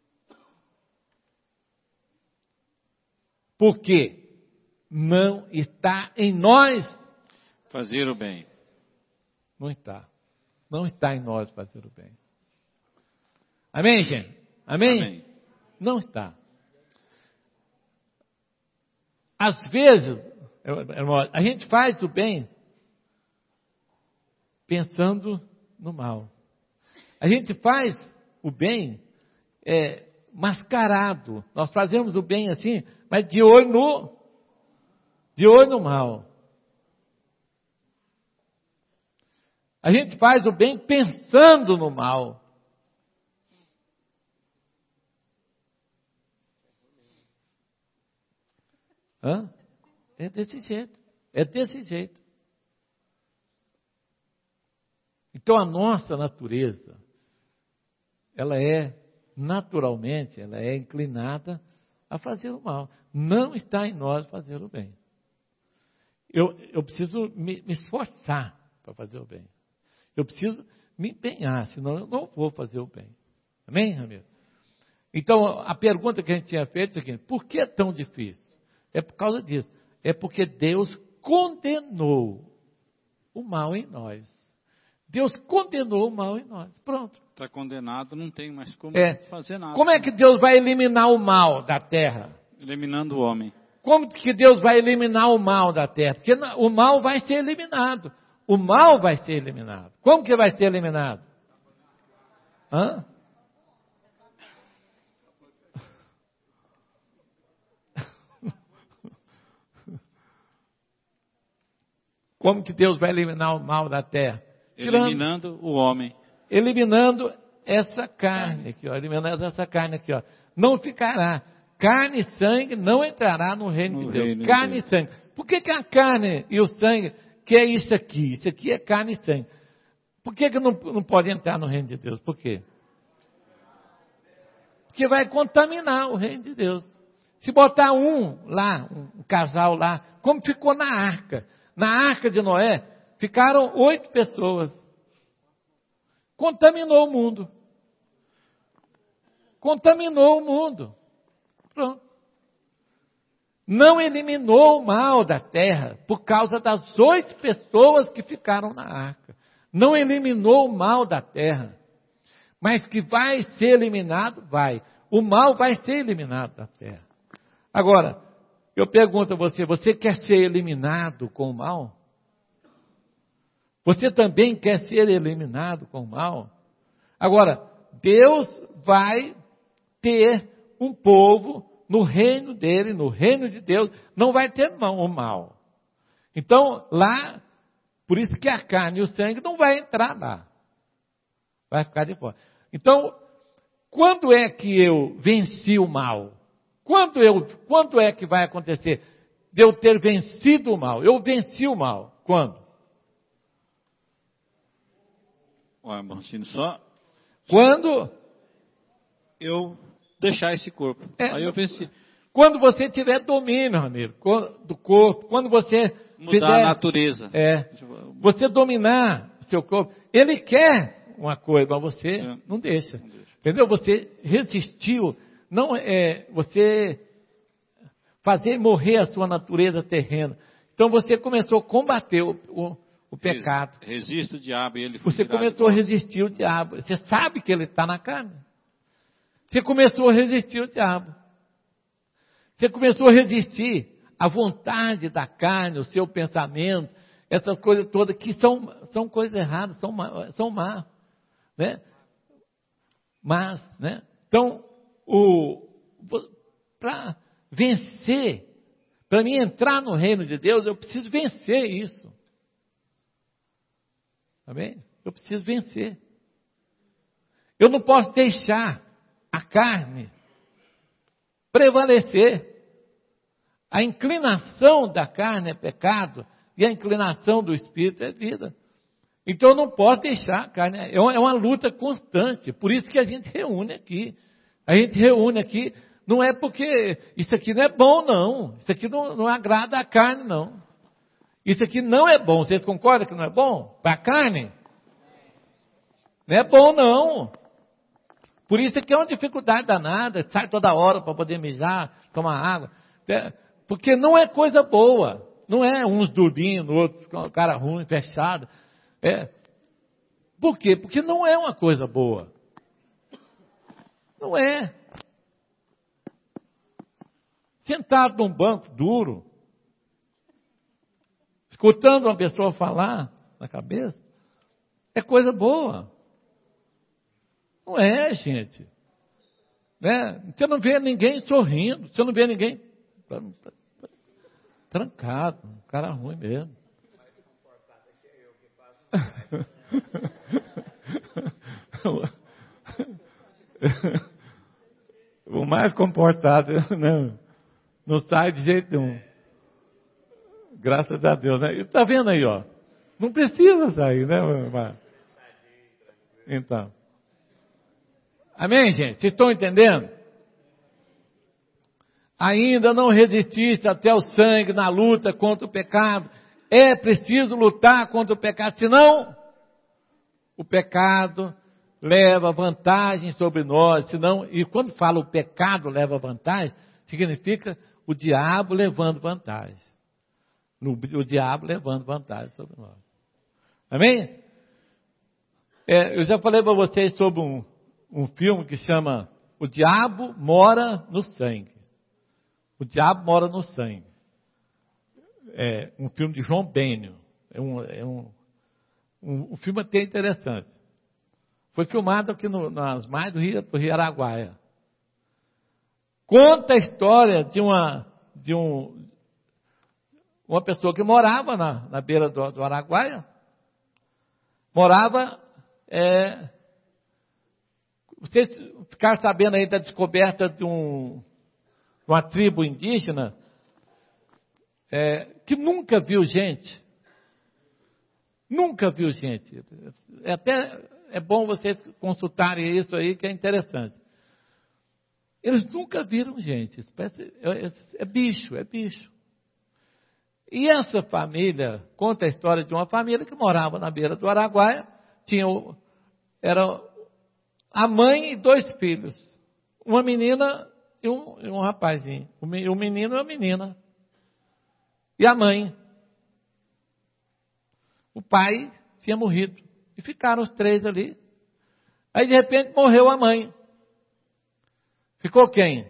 Porque não está em nós. Fazer o bem. Não está. Não está em nós fazer o bem. Amém, gente? Amém? Amém. Não está. Às vezes, a gente faz o bem pensando no mal. A gente faz o bem é, mascarado. Nós fazemos o bem assim, mas de olho no, de olho no mal. A gente faz o bem pensando no mal. Hã? É desse jeito. É desse jeito. Então a nossa natureza, ela é naturalmente, ela é inclinada a fazer o mal. Não está em nós fazer o bem. Eu, eu preciso me, me esforçar para fazer o bem. Eu preciso me empenhar, senão eu não vou fazer o bem. Amém, Ramiro? Então, a pergunta que a gente tinha feito é a seguinte: por que é tão difícil? É por causa disso. É porque Deus condenou o mal em nós. Deus condenou o mal em nós. Pronto. Está condenado, não tem mais como é. fazer nada. Como é que Deus vai eliminar o mal da terra? Eliminando o homem. Como que Deus vai eliminar o mal da terra? Porque o mal vai ser eliminado. O mal vai ser eliminado. Como que vai ser eliminado? Hã? Como que Deus vai eliminar o mal da terra? Tirando, eliminando o homem. Eliminando essa carne aqui, ó. Eliminando essa carne aqui, ó. Não ficará. Carne e sangue não entrará no reino no de Deus. Reino carne de Deus. E sangue. Por que, que a carne e o sangue, que é isso aqui? Isso aqui é carne e sangue. Por que, que não, não pode entrar no reino de Deus? Por quê? Porque vai contaminar o reino de Deus. Se botar um lá, um casal lá, como ficou na arca. Na arca de Noé, ficaram oito pessoas. Contaminou o mundo. Contaminou o mundo. Pronto. Não eliminou o mal da terra por causa das oito pessoas que ficaram na arca. Não eliminou o mal da terra. Mas que vai ser eliminado, vai. O mal vai ser eliminado da terra. Agora, eu pergunto a você, você quer ser eliminado com o mal? Você também quer ser eliminado com o mal? Agora, Deus vai ter um povo no reino dele, no reino de Deus, não vai ter o mal. Então, lá, por isso que a carne e o sangue não vai entrar lá. Vai ficar de fora. Então, quando é que eu venci o mal? Quando, eu, quando é que vai acontecer de eu ter vencido o mal? Eu venci o mal. Quando? Olha, Marcinho, só... Quando? Eu deixar esse corpo. É, Aí eu venci. Quando você tiver domínio, Ramiro, do corpo, quando você mudar fizer, a natureza. É, você dominar o seu corpo. Ele quer uma coisa, mas você é. não deixa. Não deixa. Entendeu? Você resistiu. Não é você fazer morrer a sua natureza terrena. Então você começou a combater o, o, o pecado. Resista o diabo e ele Você começou a resistir o diabo. Você sabe que ele está na carne. Você começou a resistir o diabo. Você começou a resistir à vontade da carne, o seu pensamento, essas coisas todas que são, são coisas erradas, são, são más. Né? Mas, né? Então, para vencer, para mim entrar no reino de Deus, eu preciso vencer isso. Amém? Eu preciso vencer. Eu não posso deixar a carne prevalecer. A inclinação da carne é pecado e a inclinação do espírito é vida. Então eu não posso deixar a carne, é uma, é uma luta constante. Por isso que a gente reúne aqui. A gente reúne aqui, não é porque isso aqui não é bom, não. Isso aqui não, não agrada a carne, não. Isso aqui não é bom. Vocês concordam que não é bom? Para a carne? Não é bom, não. Por isso aqui é uma dificuldade danada. Sai toda hora para poder mijar, tomar água. Porque não é coisa boa. Não é uns dormindo, outros com a cara ruim, fechada. É. Por quê? Porque não é uma coisa boa. Não é. Sentado num banco duro, escutando uma pessoa falar na cabeça, é coisa boa. Não é, gente. Né? Você não vê ninguém sorrindo, você não vê ninguém trancado, um cara ruim mesmo. O mais comportado não, não sai de jeito nenhum. Graças a Deus, né? Está vendo aí, ó? Não precisa sair, né, irmão? Então. Amém, gente? Vocês estão entendendo? Ainda não resististe até o sangue na luta contra o pecado. É preciso lutar contra o pecado, senão o pecado leva vantagem sobre nós. Senão, e quando fala o pecado leva vantagem, significa o diabo levando vantagem. O diabo levando vantagem sobre nós. Amém? É, eu já falei para vocês sobre um, um filme que chama O Diabo Mora no Sangue. O Diabo Mora no Sangue. É um filme de João Benio. É um, é um, um, um filme até interessante. Foi filmado aqui no, nas margens do Rio, do Rio Araguaia. Conta a história de uma, de um, uma pessoa que morava na, na beira do, do Araguaia. Morava... É, vocês ficaram sabendo aí da descoberta de um... uma tribo indígena é, que nunca viu gente, nunca viu gente. É até é bom vocês consultarem isso aí, que é interessante. Eles nunca viram gente. Parece, é, é bicho, é bicho. E essa família conta a história de uma família que morava na beira do Araguaia. Tinha, era a mãe e dois filhos, uma menina e um, e um rapazinho. O menino e a menina. E a mãe. O pai tinha morrido. E ficaram os três ali. Aí de repente morreu a mãe. Ficou quem?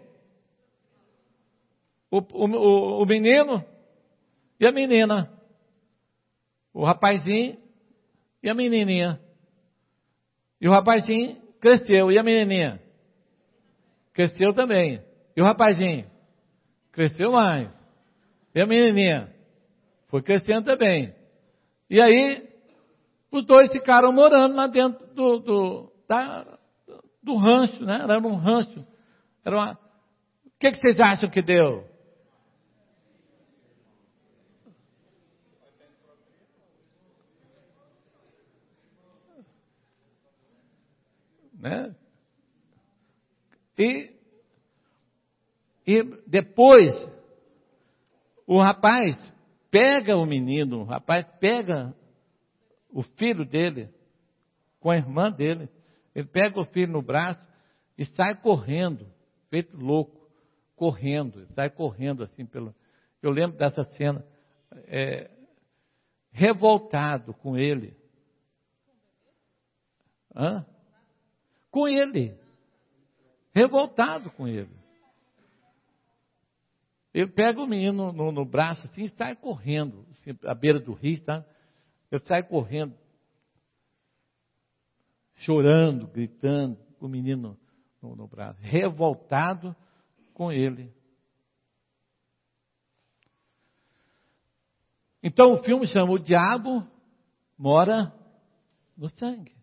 O, o, o menino e a menina. O rapazinho e a menininha. E o rapazinho cresceu. E a menininha? Cresceu também. E o rapazinho? Cresceu mais. E a menininha? Foi crescendo também. E aí, os dois ficaram morando lá dentro do, do, da, do rancho, né? Era um rancho. Era uma... O que, que vocês acham que deu? Né? E, e depois, o rapaz pega o menino, o rapaz pega o filho dele, com a irmã dele, ele pega o filho no braço e sai correndo, feito louco, correndo, sai correndo assim pelo... Eu lembro dessa cena, é, revoltado com ele. Hã? Com ele. Revoltado com ele. Ele pega o menino no, no braço assim e sai correndo, assim, à beira do rio, tá? Ele sai correndo, chorando, gritando, com o menino no, no braço, revoltado com ele. Então o filme chama O Diabo Mora no Sangue.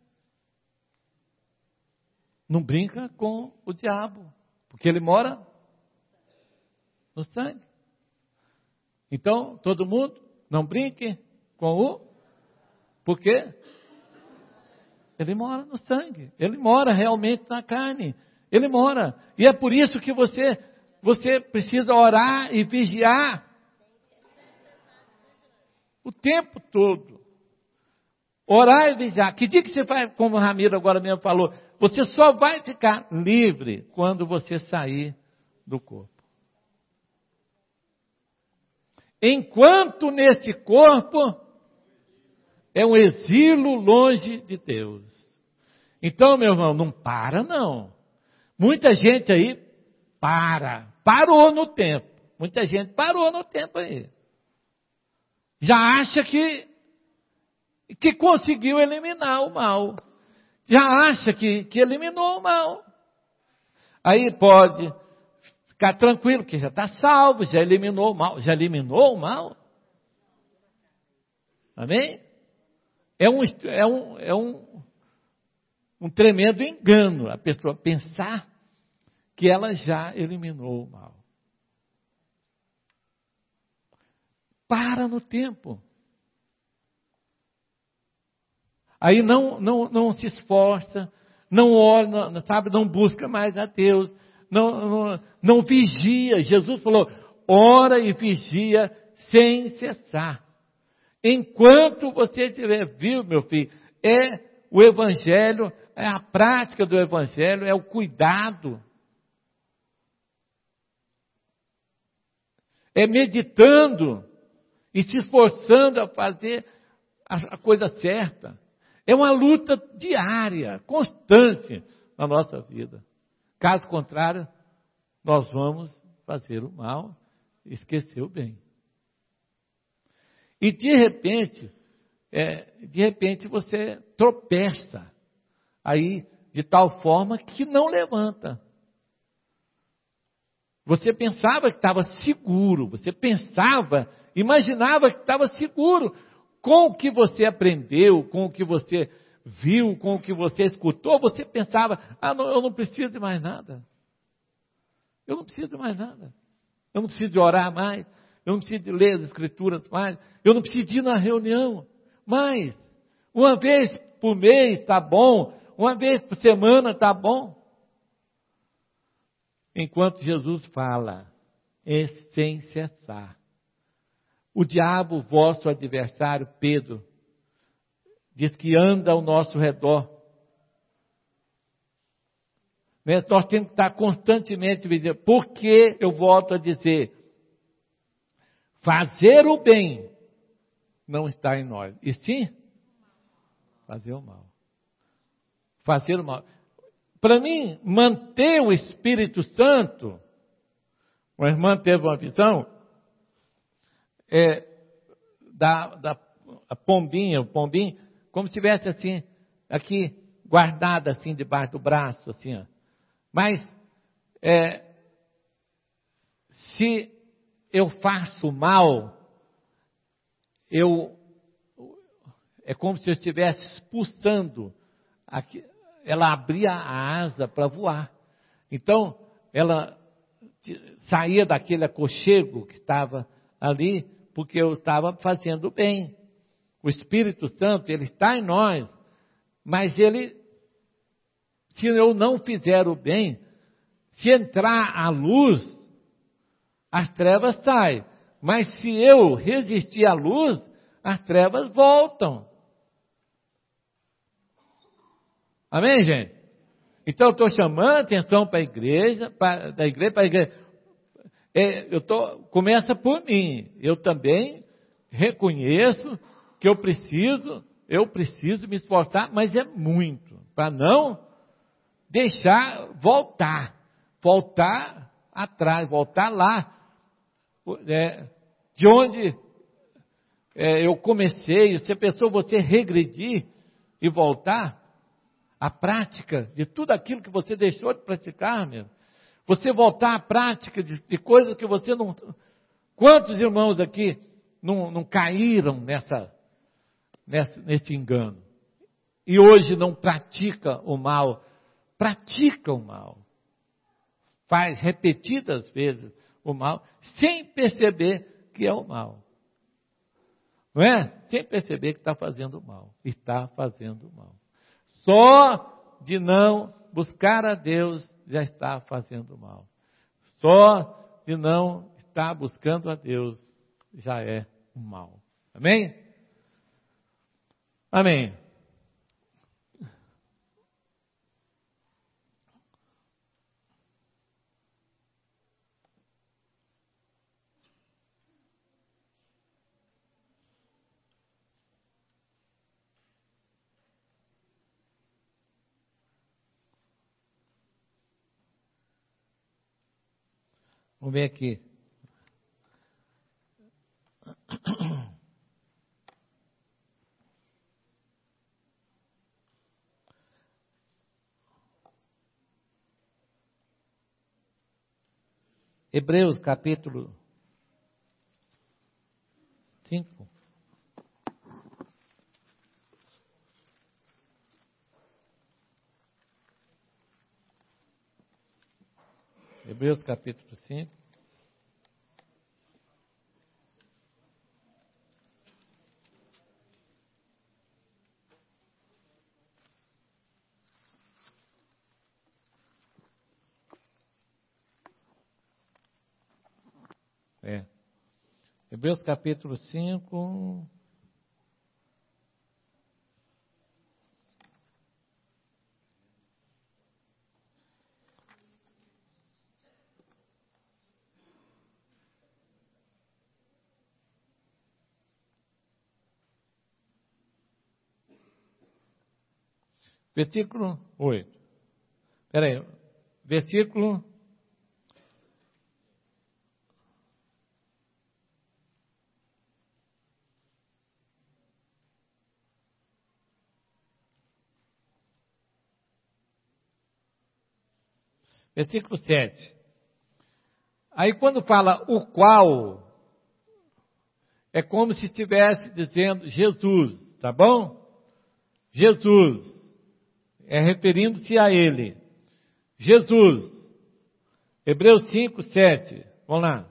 Não brinca com o diabo, porque ele mora no sangue. Então, todo mundo, não brinque com o... Por quê? Ele mora no sangue. Ele mora realmente na carne. Ele mora. E é por isso que você, você precisa orar e vigiar o tempo todo. Orar e vigiar. Que dia que você vai, como o Ramiro agora mesmo falou, você só vai ficar livre quando você sair do corpo. Enquanto nesse corpo é um exílio longe de Deus. Então, meu irmão, não para não. Muita gente aí para, parou no tempo. Muita gente parou no tempo aí. já acha que, que conseguiu eliminar o mal. Já acha que, que eliminou o mal. Aí pode ficar tranquilo, que já está salvo, já eliminou o mal. Já eliminou o mal? Amém? É um, é um, é um, um tremendo engano a pessoa pensar que ela já eliminou o mal. Para no tempo. Aí não, não, não se esforça, não ora, não, sabe, não busca mais a Deus, não, não, não vigia. Jesus falou, ora e vigia sem cessar. Enquanto você estiver vivo, meu filho, é o Evangelho, é a prática do Evangelho, é o cuidado. É meditando e se esforçando a fazer a, a coisa certa. É uma luta diária, constante na nossa vida. Caso contrário, nós vamos fazer o mal e esquecer o bem. E de repente, é, de repente você tropeça aí de tal forma que não levanta. Você pensava que estava seguro, você pensava, imaginava que estava seguro com o que você aprendeu, com o que você viu, com o que você escutou. Você pensava, ah, não, eu não preciso de mais nada. Eu não preciso de mais nada. Eu não preciso de orar mais. Eu não preciso de ler as escrituras mais. Eu não preciso de ir na reunião mais. Uma vez por mês está bom. Uma vez por semana está bom. Enquanto Jesus fala, é sem cessar. O diabo, vosso adversário, Pedro, diz que anda ao nosso redor. Nós temos que estar constantemente dizendo, porque eu volto a dizer, fazer o bem não está em nós. E sim, fazer o mal. Fazer o mal. Para mim, manter o Espírito Santo, uma irmã teve uma visão, é, da, da a pombinha, o pombinho, como se estivesse assim, aqui, guardada assim, debaixo do braço, assim, ó. Mas, é, se eu faço mal, eu, é como se eu estivesse expulsando, aqui, ela abria a asa para voar. Então, ela saía daquele aconchego que estava ali, porque eu estava fazendo bem. O Espírito Santo, ele está em nós, mas ele, se eu não fizer o bem, se entrar a luz, as trevas saem. Mas se eu resistir à luz, as trevas voltam. Amém, gente? Então eu estou chamando a atenção para a igreja, para, da igreja para a igreja. É, eu tô, começa por mim. Eu também reconheço que eu preciso, eu preciso me esforçar, mas é muito, para não deixar voltar, voltar atrás, voltar lá, é, de onde é, eu comecei. Se a pessoa, você regredir e voltar, a prática de tudo aquilo que você deixou de praticar, meu. Você voltar à prática de, de coisas que você não... Quantos irmãos aqui não, não caíram nessa, nessa, nesse engano? E hoje não pratica o mal. Pratica o mal. Faz repetidas vezes o mal, sem perceber que é o mal. Não é? Sem perceber que está fazendo mal. Está fazendo mal. Só de não buscar a Deus já está fazendo mal. Só de não estar buscando a Deus já é um mal. Amém? Amém. Vamos ver aqui. Hebreus capítulo cinco. Hebreus capítulo cinco. É. Hebreus capítulo cinco. Versículo oito. Espera aí. Versículo Versículo sete. Aí quando fala o qual, é como se estivesse dizendo Jesus, tá bom? Jesus, é referindo-se a ele. Jesus, Hebreus cinco, sete, vamos lá.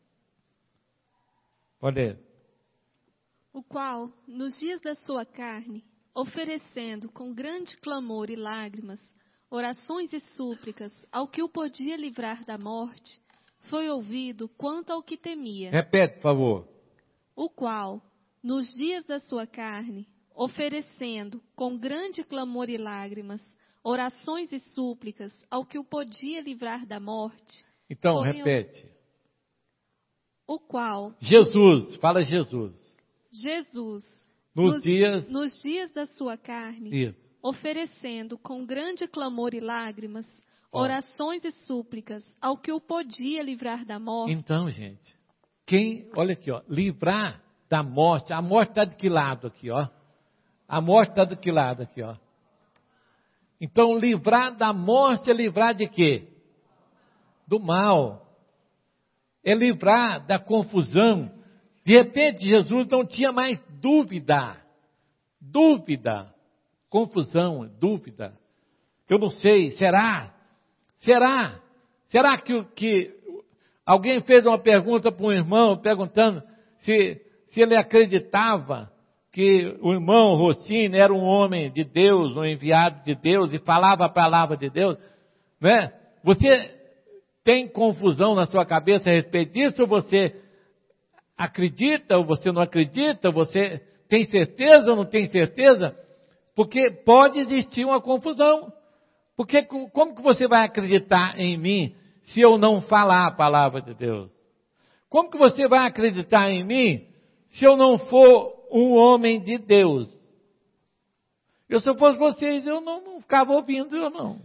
Pode ler. O qual, nos dias da sua carne, oferecendo com grande clamor e lágrimas, orações e súplicas ao que o podia livrar da morte, foi ouvido quanto ao que temia. Repete, por favor. O qual, nos dias da sua carne, oferecendo com grande clamor e lágrimas, orações e súplicas ao que o podia livrar da morte. Então, repete. O qual. Jesus, fala Jesus. Jesus. Nos, nos dias. Nos dias da sua carne. Isso. Oferecendo com grande clamor e lágrimas, orações e súplicas ao que o podia livrar da morte. Então, gente, quem, olha aqui, ó, livrar da morte, a morte está de que lado aqui, ó? A morte está de que lado aqui, ó? Então, livrar da morte é livrar de quê? Do mal. É livrar da confusão. De repente, Jesus não tinha mais dúvida. Dúvida. Confusão, dúvida. Eu não sei, será? Será? Será que, que alguém fez uma pergunta para um irmão, perguntando se, se ele acreditava que o irmão Rossini era um homem de Deus, um enviado de Deus, e falava a palavra de Deus, né? Você tem confusão na sua cabeça a respeito disso, ou você acredita, ou você não acredita, você tem certeza ou não tem certeza? Porque pode existir uma confusão. Porque como que você vai acreditar em mim se eu não falar a palavra de Deus? Como que você vai acreditar em mim se eu não for um homem de Deus? Eu, se eu fosse vocês, eu não, não ficava ouvindo, eu não.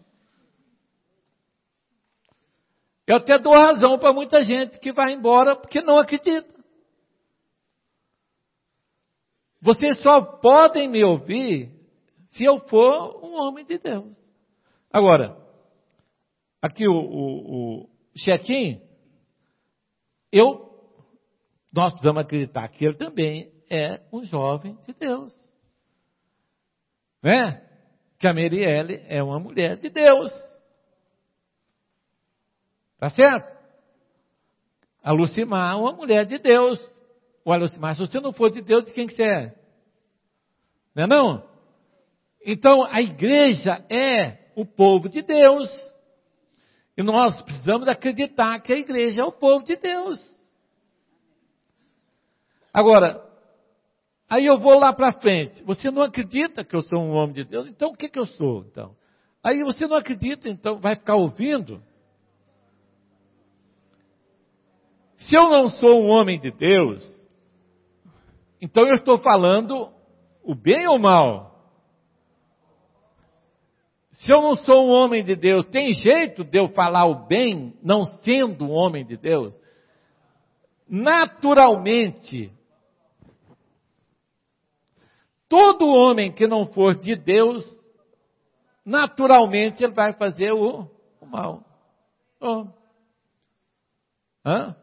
Eu até dou razão para muita gente que vai embora porque não acredita. Vocês só podem me ouvir se eu for um homem de Deus. Agora, aqui o, o, o Chequim, eu, nós precisamos acreditar que ele também é um jovem de Deus. Né? Que a Merielle é uma mulher de Deus. Tá certo? A Lucimar é uma mulher de Deus. Olha, Lucimar, se você não for de Deus, de quem que você é? Não é não? Então, a igreja é o povo de Deus. E nós precisamos acreditar que a igreja é o povo de Deus. Agora, aí eu vou lá para frente. Você não acredita que eu sou um homem de Deus? Então, o que que eu sou, então? Aí você não acredita, então vai ficar ouvindo? Se eu não sou um homem de Deus, então eu estou falando o bem ou o mal? Se eu não sou um homem de Deus, tem jeito de eu falar o bem, não sendo um homem de Deus? Naturalmente, todo homem que não for de Deus, naturalmente ele vai fazer o, o mal. Oh. Hã?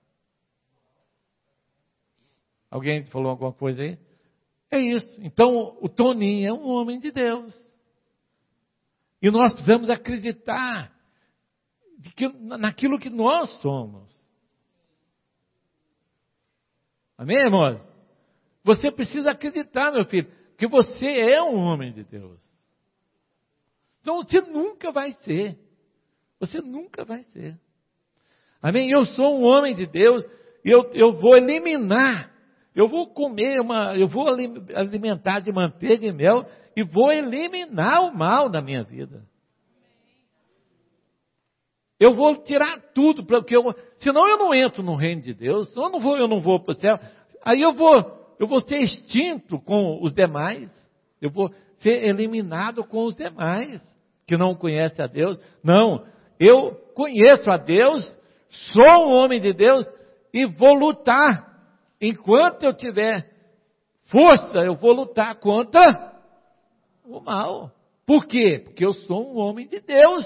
Alguém falou alguma coisa aí? É isso. Então, o Toninho é um homem de Deus. E nós precisamos acreditar de que, naquilo que nós somos. Amém, irmãos? Você precisa acreditar, meu filho, que você é um homem de Deus. Então, você nunca vai ser. Você nunca vai ser. Amém? Eu sou um homem de Deus e eu, eu vou eliminar. Eu vou comer uma, eu vou alimentar de manteiga e mel e vou eliminar o mal da minha vida. Eu vou tirar tudo, porque eu, senão eu não entro no reino de Deus, senão eu não vou, eu não vou para o céu. Aí eu vou, eu vou ser extinto com os demais. Eu vou ser eliminado com os demais que não conhecem a Deus. Não, eu conheço a Deus, sou um homem de Deus e vou lutar. Enquanto eu tiver força, eu vou lutar contra o mal. Por quê? Porque eu sou um homem de Deus.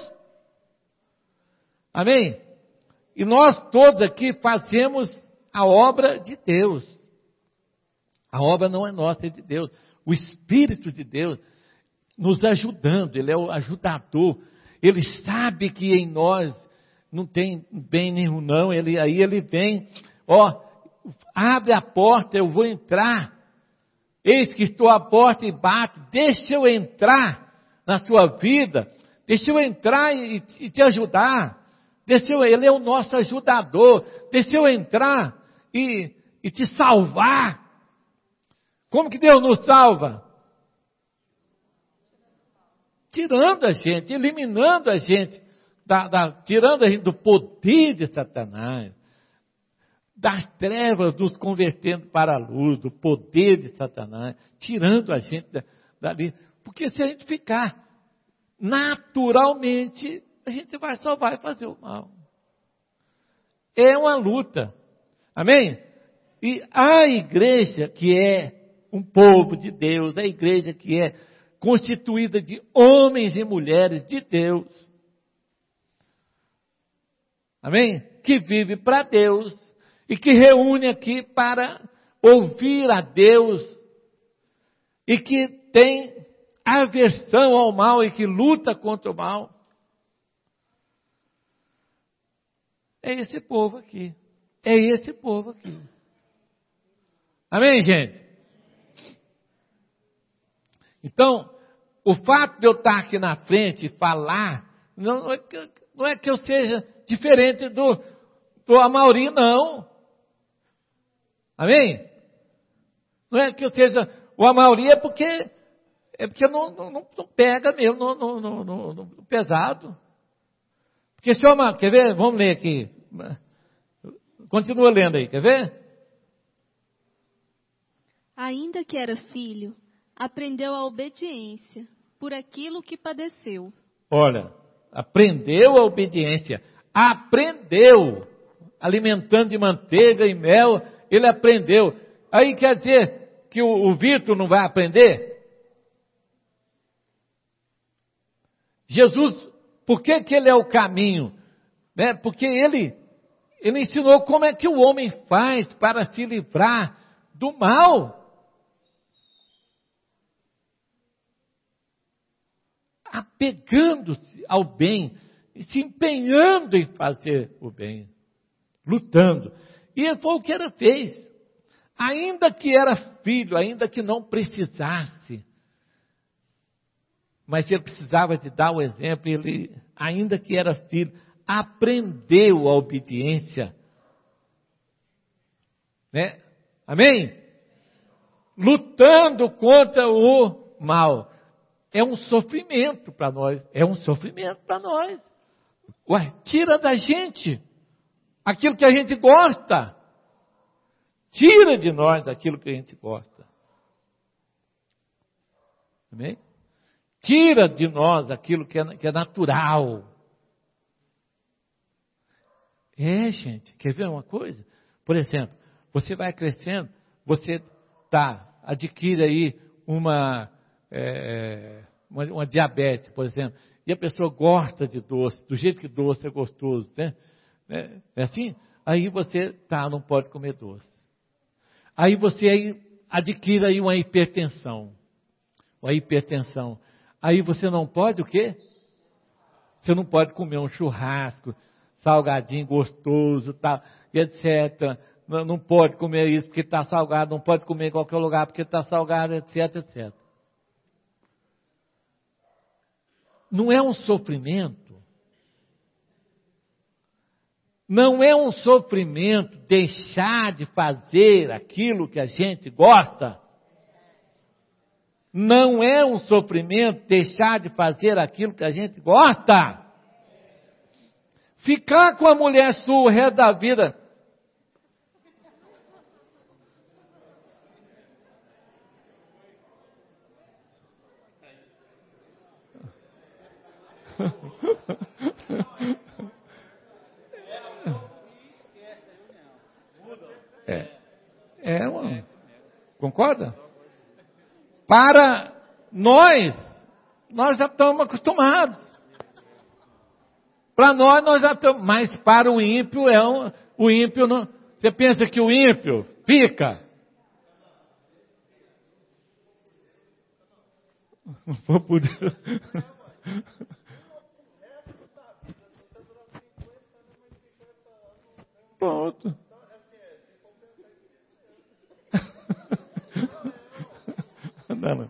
Amém? E nós todos aqui fazemos a obra de Deus. A obra não é nossa, é de Deus. O Espírito de Deus nos ajudando, Ele é o ajudador. Ele sabe que em nós não tem bem nenhum não. Ele, aí Ele vem, ó, abre a porta, eu vou entrar. Eis que estou à porta e bato. Deixa eu entrar na sua vida. Deixa eu entrar e, e te ajudar. Deixa eu, Ele é o nosso ajudador. Deixa eu entrar e, e te salvar. Como que Deus nos salva? Tirando a gente, eliminando a gente, da, da, tirando a gente do poder de Satanás. Das trevas, nos convertendo para a luz, do poder de Satanás, tirando a gente dali. Porque se a gente ficar naturalmente, a gente vai, só vai fazer o mal. É uma luta. Amém? E a igreja que é um povo de Deus, a igreja que é constituída de homens e mulheres de Deus. Amém? Que vive para Deus. E que reúne aqui para ouvir a Deus, e que tem aversão ao mal e que luta contra o mal. É esse povo aqui. É esse povo aqui. Amém, gente? Então, o fato de eu estar aqui na frente e falar, não é que, não é que eu seja diferente do, do Amauri, não. Amém? Não é que eu seja o Amauri, é porque, é porque não, não, não pega mesmo no, no, no, no, no pesado. Porque se o Amauri, quer ver? Vamos ler aqui. Continua lendo aí, quer ver? Ainda que era filho, aprendeu a obediência por aquilo que padeceu. Olha, aprendeu a obediência. Aprendeu, alimentando de manteiga e mel. Ele aprendeu. Aí quer dizer que o, o Vitor não vai aprender? Jesus, por que que ele é o caminho? Né? Porque ele, ele ensinou como é que o homem faz para se livrar do mal. Apegando-se ao bem, se empenhando em fazer o bem, lutando. E foi o que ele fez. Ainda que era filho, ainda que não precisasse. Mas ele precisava de dar o exemplo. Ele, ainda que era filho, aprendeu a obediência. Né? Amém? Lutando contra o mal. É um sofrimento para nós. É um sofrimento para nós. Ué, tira da gente aquilo que a gente gosta. Tira de nós aquilo que a gente gosta. Amém? Tira de nós aquilo que é, que é natural. É, gente, quer ver uma coisa? Por exemplo, você vai crescendo, você tá, adquire aí uma, é, uma, uma diabetes, por exemplo, e a pessoa gosta de doce, do jeito que doce é gostoso, né? É, é assim? Aí você, tá, não pode comer doce. Aí você aí adquire aí uma hipertensão. Uma hipertensão. Aí você não pode o quê? Você não pode comer um churrasco, salgadinho gostoso, tal, e etcétera. Não, não pode comer isso porque está salgado, não pode comer em qualquer lugar porque está salgado, etc, etcétera. Não é um sofrimento. Não é um sofrimento deixar de fazer aquilo que a gente gosta. Não é um sofrimento deixar de fazer aquilo que a gente gosta. Ficar com a mulher sua o resto da vida. É, é uma, concorda? Para nós, nós já estamos acostumados. Para nós, nós já estamos, mas para o ímpio é um, o ímpio não, você pensa que o ímpio fica? Não vou poder. Pronto. Não, não.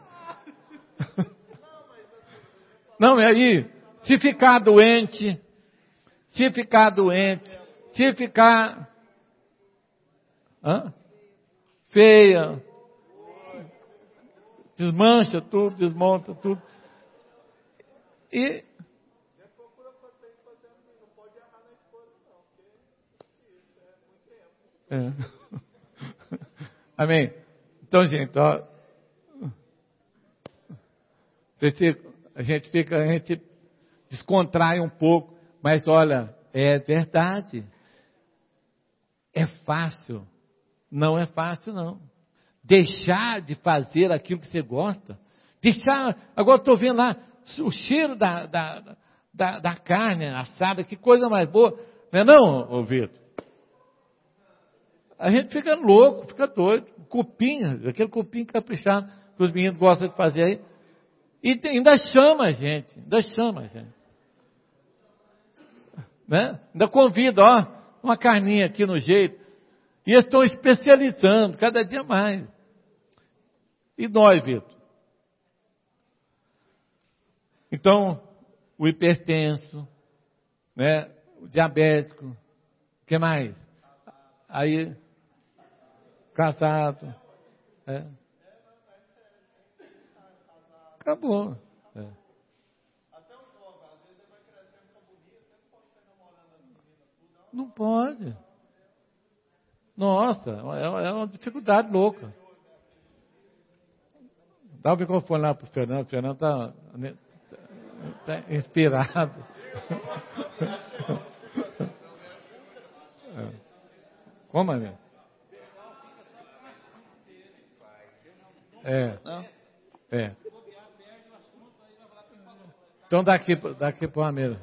Não, é aí, se ficar doente, se ficar doente, se ficar hã? feia, desmancha tudo, desmonta tudo. E é. Amém. Então, gente, ó, a gente fica, a gente descontrai um pouco, mas olha, é verdade. É fácil. Não é fácil, não. Deixar de fazer aquilo que você gosta. Deixar, agora estou vendo lá o cheiro da, da, da, da carne assada, que coisa mais boa. Não é não, ô Vitor? A gente fica louco, fica doido. Cupim, aquele cupim caprichado que os meninos gostam de fazer aí. E tem, ainda chama a gente, ainda chama a gente. Né? Ainda convida, ó, uma carninha aqui no jeito. E eles estão especializando, cada dia mais. E nós, Vitor? Então, o hipertenso, né? O diabético, o que mais? Aí, casado. É. Acabou. É. Não pode. Nossa, é uma dificuldade louca. Dá o microfone lá para o Fernando. O Fernando está tá inspirado. É. Como, amigo? É. É. Então daqui, daqui para o Amir.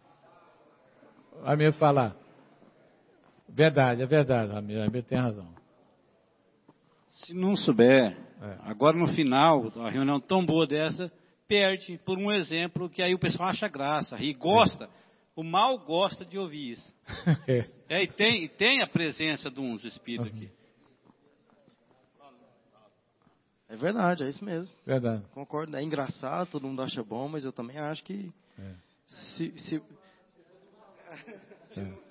O Amir falar. Verdade, é verdade, Amir, Amir tem razão. Se não souber, é. Agora no final, uma reunião tão boa dessa, perde por um exemplo que aí o pessoal acha graça, e gosta. É. O mal gosta de ouvir isso. É. É, e, tem, e tem a presença de uns espíritos uhum. aqui. É verdade, é isso mesmo. Verdade. Concordo, é engraçado, todo mundo acha bom, mas eu também acho que é. se... se... É.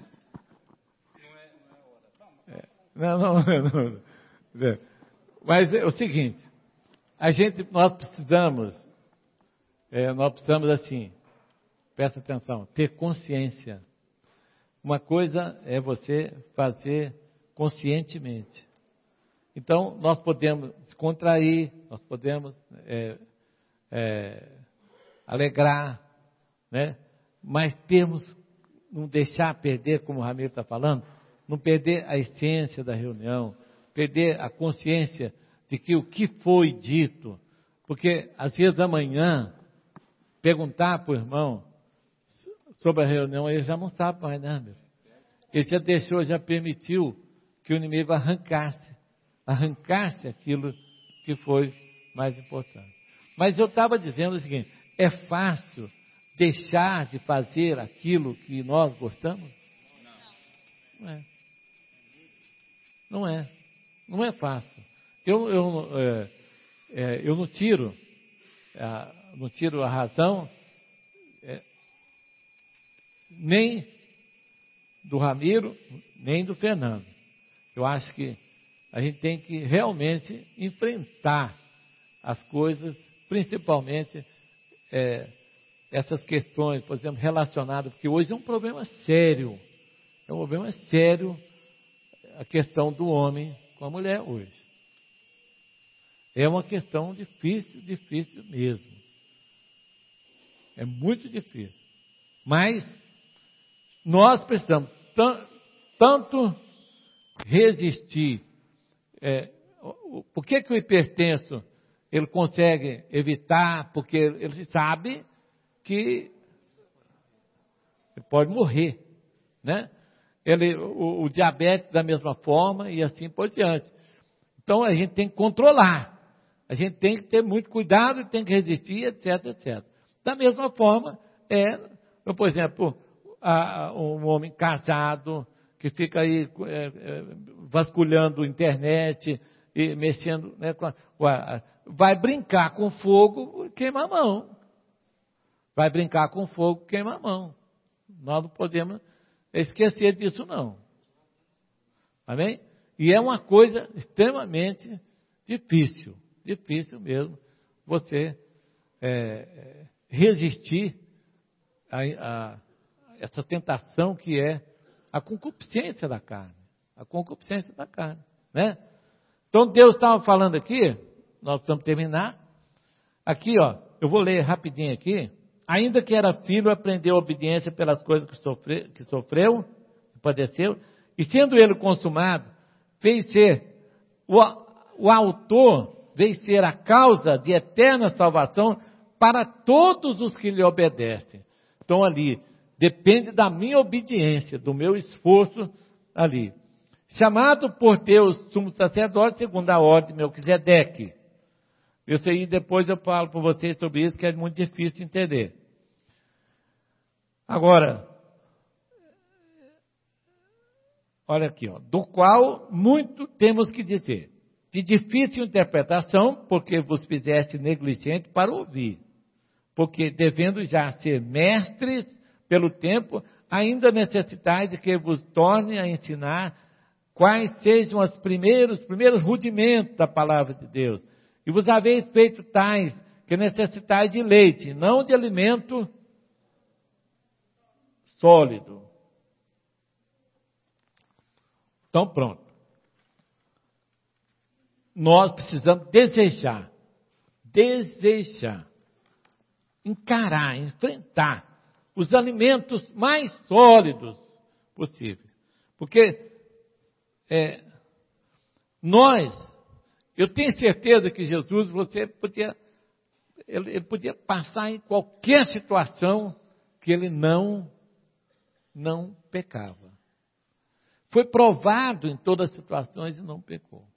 Não, não, não, não. Mas é o seguinte, a gente, nós precisamos, é, nós precisamos assim, presta atenção, ter consciência. Uma coisa é você fazer conscientemente. Então, nós podemos descontrair, nós podemos é, é, alegrar, né? Mas temos, não deixar perder, como o Ramiro está falando, não perder a essência da reunião, perder a consciência de que o que foi dito, porque às vezes amanhã, perguntar para o irmão sobre a reunião, ele já não sabe mais, né, meu? Ele já deixou, já permitiu que o inimigo arrancasse, arrancasse aquilo que foi mais importante. Mas eu estava dizendo o seguinte, é fácil deixar de fazer aquilo que nós gostamos? Não é. Não é. Não é fácil. Eu, eu, é, é, eu não tiro, é, não tiro a razão, é, nem do Ramiro, nem do Fernando. Eu acho que a gente tem que realmente enfrentar as coisas, principalmente é, essas questões, por exemplo, relacionadas, porque hoje é um problema sério, é um problema sério a questão do homem com a mulher hoje. É uma questão difícil, difícil mesmo. É muito difícil. Mas nós precisamos tanto resistir. É, por que que o hipertenso ele consegue evitar? Porque ele sabe que ele pode morrer, né? Ele, o, o diabetes da mesma forma e assim por diante. Então a gente tem que controlar. A gente tem que ter muito cuidado, tem que resistir, etc, etcétera. Da mesma forma, é, por exemplo, a, um homem casado que fica aí é, é, vasculhando a internet e mexendo, né, com a, com a, vai brincar com fogo, queima a mão. Vai brincar com fogo, queima a mão. Nós não podemos esquecer disso, não. Amém? E é uma coisa extremamente difícil, difícil mesmo, você é, resistir a, a essa tentação que é a concupiscência da carne. A concupiscência da carne, né? Então Deus estava falando aqui, nós precisamos terminar. Aqui, ó, eu vou ler rapidinho aqui. Ainda que era filho, aprendeu a obediência pelas coisas que, sofre, que sofreu, que padeceu, e sendo ele consumado, fez ser o, o autor, fez ser a causa de eterna salvação para todos os que lhe obedecem. Então ali, depende da minha obediência, do meu esforço ali. Chamado por Deus sumo sacerdote, segundo a ordem de Melquisedeque. Isso aí depois eu falo para vocês sobre isso, que é muito difícil de entender. Agora, olha aqui, ó, do qual muito temos que dizer. De difícil interpretação, porque vos fizeste negligente para ouvir. Porque devendo já ser mestres pelo tempo, ainda necessitais de que vos torne a ensinar quais sejam os primeiros, primeiros rudimentos da palavra de Deus. E vos haveis feito tais que necessitais de leite, não de alimento sólido. Então pronto. Nós precisamos desejar, desejar, encarar, enfrentar os alimentos mais sólidos possíveis. Porque é, nós, eu tenho certeza que Jesus, você podia, ele, ele podia passar em qualquer situação que ele não, não pecava. Foi provado em todas as situações e não pecou.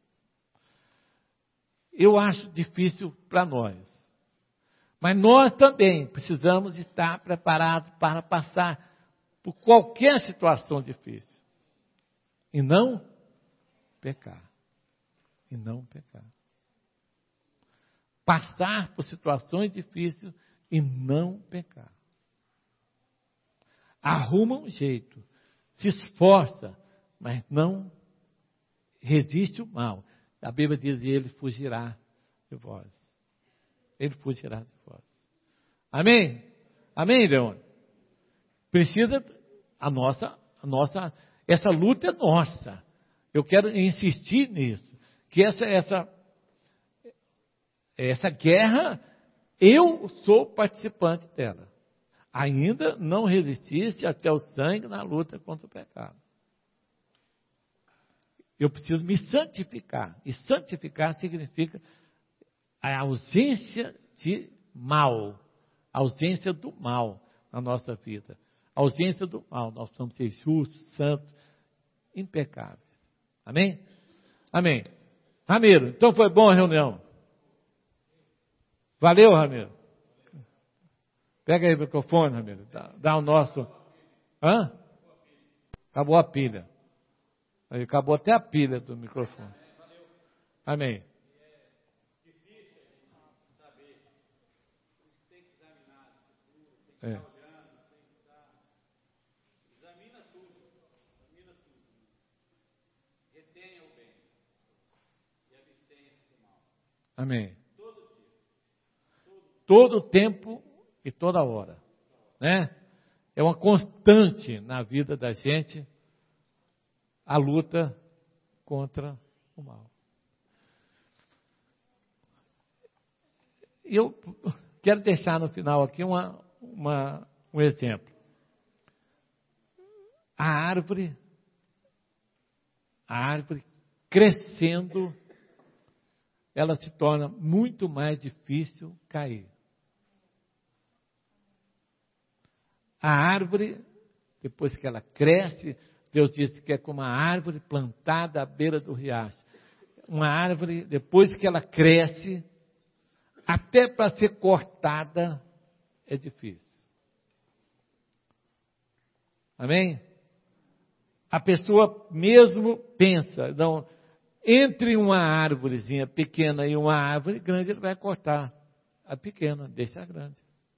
Eu acho difícil para nós. Mas nós também precisamos estar preparados para passar por qualquer situação difícil. E não pecar. E não pecar. Passar por situações difíceis e não pecar. Arruma um jeito. Se esforça, mas não resiste o mal. A Bíblia diz, e ele fugirá de vós. Ele fugirá de vós. Amém? Amém, Leone? Precisa, a nossa, a nossa, essa luta é nossa. Eu quero insistir nisso. Que essa, essa, essa guerra, eu sou participante dela. Ainda não resististe até o sangue na luta contra o pecado. Eu preciso me santificar. E santificar significa a ausência de mal. A ausência do mal na nossa vida. A ausência do mal. Nós precisamos ser justos, santos, impecáveis. Amém? Amém. Ramiro, então foi bom a reunião? Valeu, Ramiro? Pega aí o microfone, Ramiro. Dá, dá o nosso... Hã? Acabou a pilha. Aí acabou até a pilha do microfone. Amém. É. Examina tudo, examina tudo. Retenha o bem e abstenha-se do mal. Amém. Todo tempo e toda hora, né? É uma constante na vida da gente a luta contra o mal. E eu quero deixar no final aqui uma, uma, um exemplo. A árvore, a árvore crescendo, ela se torna muito mais difícil cair. A árvore, depois que ela cresce, Deus disse que é como uma árvore plantada à beira do riacho. Uma árvore, depois que ela cresce, até para ser cortada, é difícil. Amém? A pessoa mesmo pensa, não, entre uma árvorezinha pequena e uma árvore grande, ele vai cortar a pequena, deixa a grande.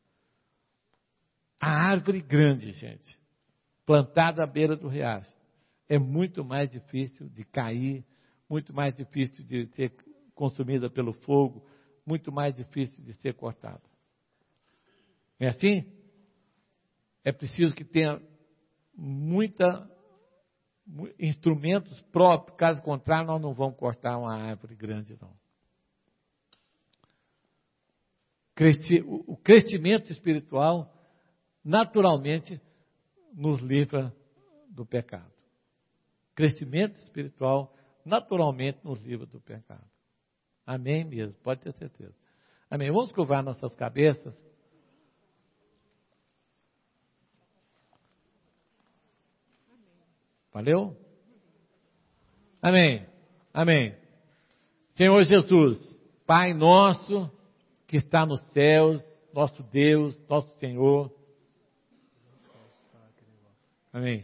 A árvore grande, gente, plantada à beira do riacho, é muito mais difícil de cair, muito mais difícil de ser consumida pelo fogo, muito mais difícil de ser cortada. É assim? É preciso que tenha muita instrumentos próprios, caso contrário, nós não vamos cortar uma árvore grande, não. O crescimento espiritual naturalmente nos livra do pecado. Crescimento espiritual naturalmente nos livra do pecado. Amém mesmo, pode ter certeza. Amém. Vamos curvar nossas cabeças. Valeu? Amém. Amém. Senhor Jesus, Pai nosso que está nos céus, nosso Deus, nosso Senhor. Amém.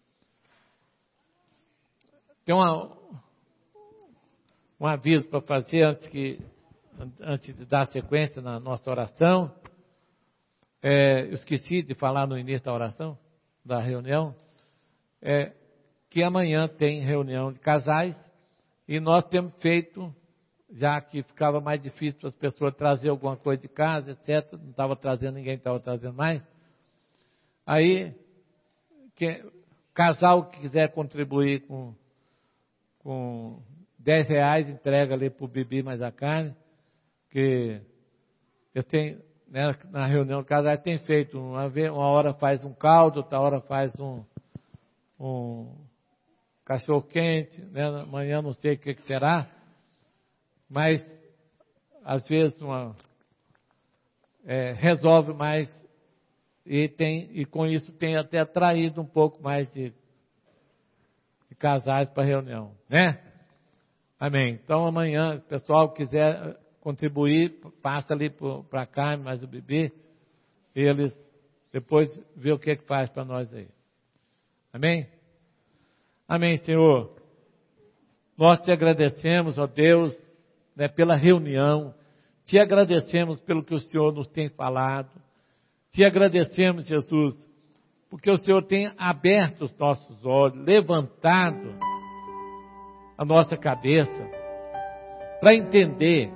Tem uma, um aviso para fazer antes, que, antes de dar sequência na nossa oração. É, eu esqueci de falar no início da oração, da reunião, é, que amanhã tem reunião de casais e nós temos feito, já que ficava mais difícil para as pessoas trazer alguma coisa de casa, etcétera. Não estava trazendo, ninguém estava trazendo mais. Aí, que, casal que quiser contribuir com, com dez reais, entrega ali para o Bibi mais a carne, que eu tenho, né, na reunião de casais, tem feito, uma, vez, uma hora faz um caldo, outra hora faz um, um cachorro quente, né, amanhã não sei o que, que será, mas às vezes uma, é, resolve mais e, tem, e com isso tem até atraído um pouco mais de, de casais para a reunião, né? Amém. Então amanhã, se o pessoal quiser contribuir, passa ali para cá, mais o bebê, eles depois vê o que, que faz para nós aí. Amém? Amém, Senhor. Nós te agradecemos, ó Deus, né, pela reunião, te agradecemos pelo que o Senhor nos tem falado, te agradecemos, Jesus, porque o Senhor tem aberto os nossos olhos, levantado a nossa cabeça para entender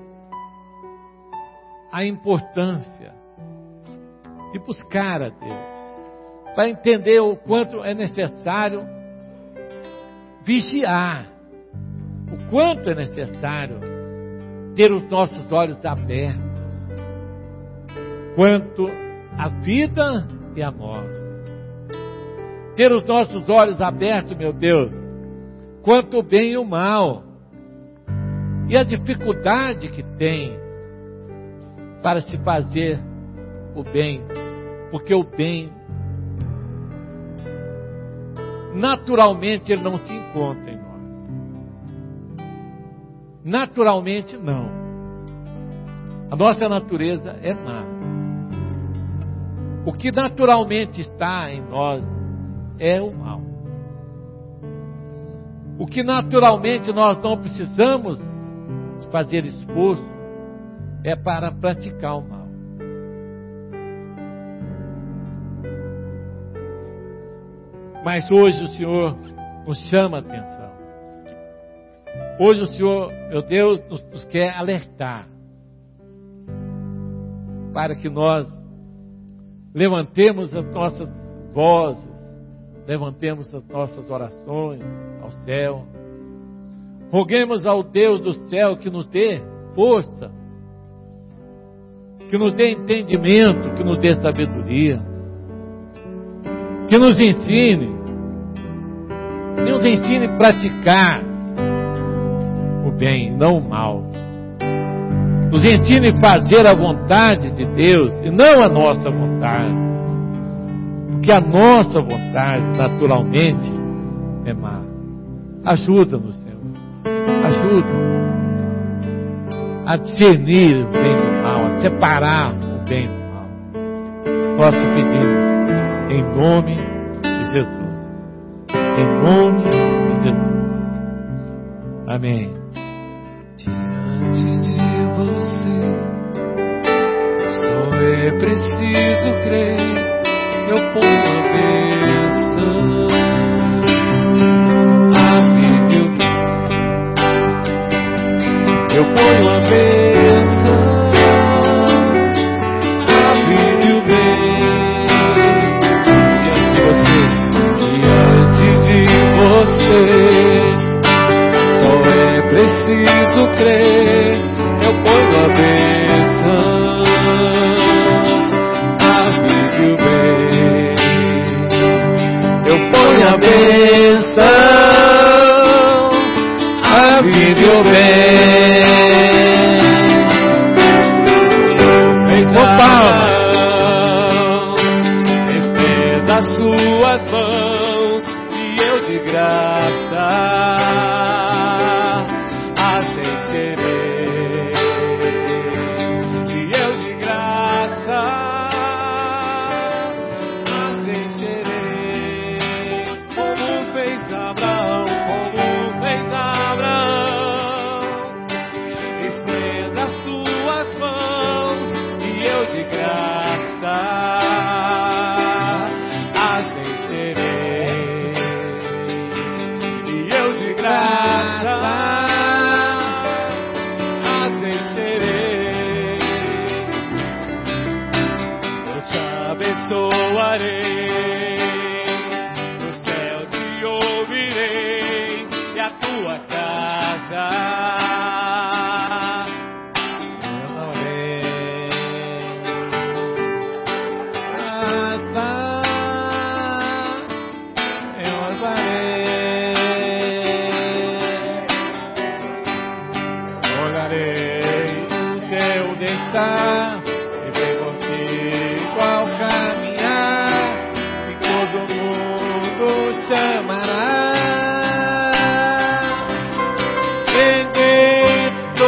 a importância de buscar a Deus, para entender o quanto é necessário vigiar, o quanto é necessário ter os nossos olhos abertos quanto à vida e à morte. Ter os nossos olhos abertos, meu Deus, quanto o bem e o mal, e a dificuldade que tem para se fazer o bem, porque o bem naturalmente ele não se encontra em nós. Naturalmente não. A nossa natureza é má. O que naturalmente está em nós é o mal. O que naturalmente nós não precisamos fazer esforço é para praticar o mal. Mas hoje o Senhor nos chama a atenção. Hoje o Senhor, meu Deus, nos, nos quer alertar para que nós levantemos as nossas vozes, levantemos as nossas orações ao céu, roguemos ao Deus do céu que nos dê força, que nos dê entendimento, que nos dê sabedoria, que nos ensine, que nos ensine a praticar o bem, não o mal. Nos ensine a fazer a vontade de Deus e não a nossa vontade. Porque a nossa vontade, naturalmente, é má. Ajuda-nos, Senhor. Ajuda-nos a discernir o bem do mal, a separar o bem do mal. Nós te pedimos, em nome de Jesus. Em nome de Jesus. Amém. Diante de você, só é preciso crer. Eu ponho a bênção, a vida. Eu ponho a bênção, a vida e o bem. Diante de você, diante de você, só é preciso crer. Eu ponho a bênção, a vida e o bem. Eu ponho a bênção, a vida e o bem. Estenda as suas mãos e eu de graça assim serei. E eu de graça assim serei. Como fez Abraão, como fez Abraão. Estenda as suas mãos e eu de graça assim serei. E eu de graça assim serei. Eu te abençoarei, no céu te ouvirei e a tua casa e vem contigo ao caminhar, e todo mundo chamará. Bendito,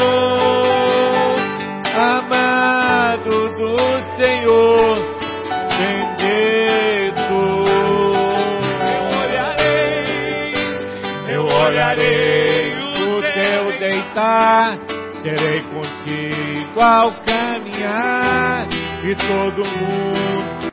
amado do Senhor, bendito. Eu olharei, eu olharei o teu deitar, serei contigo ao caminhar, e todo mundo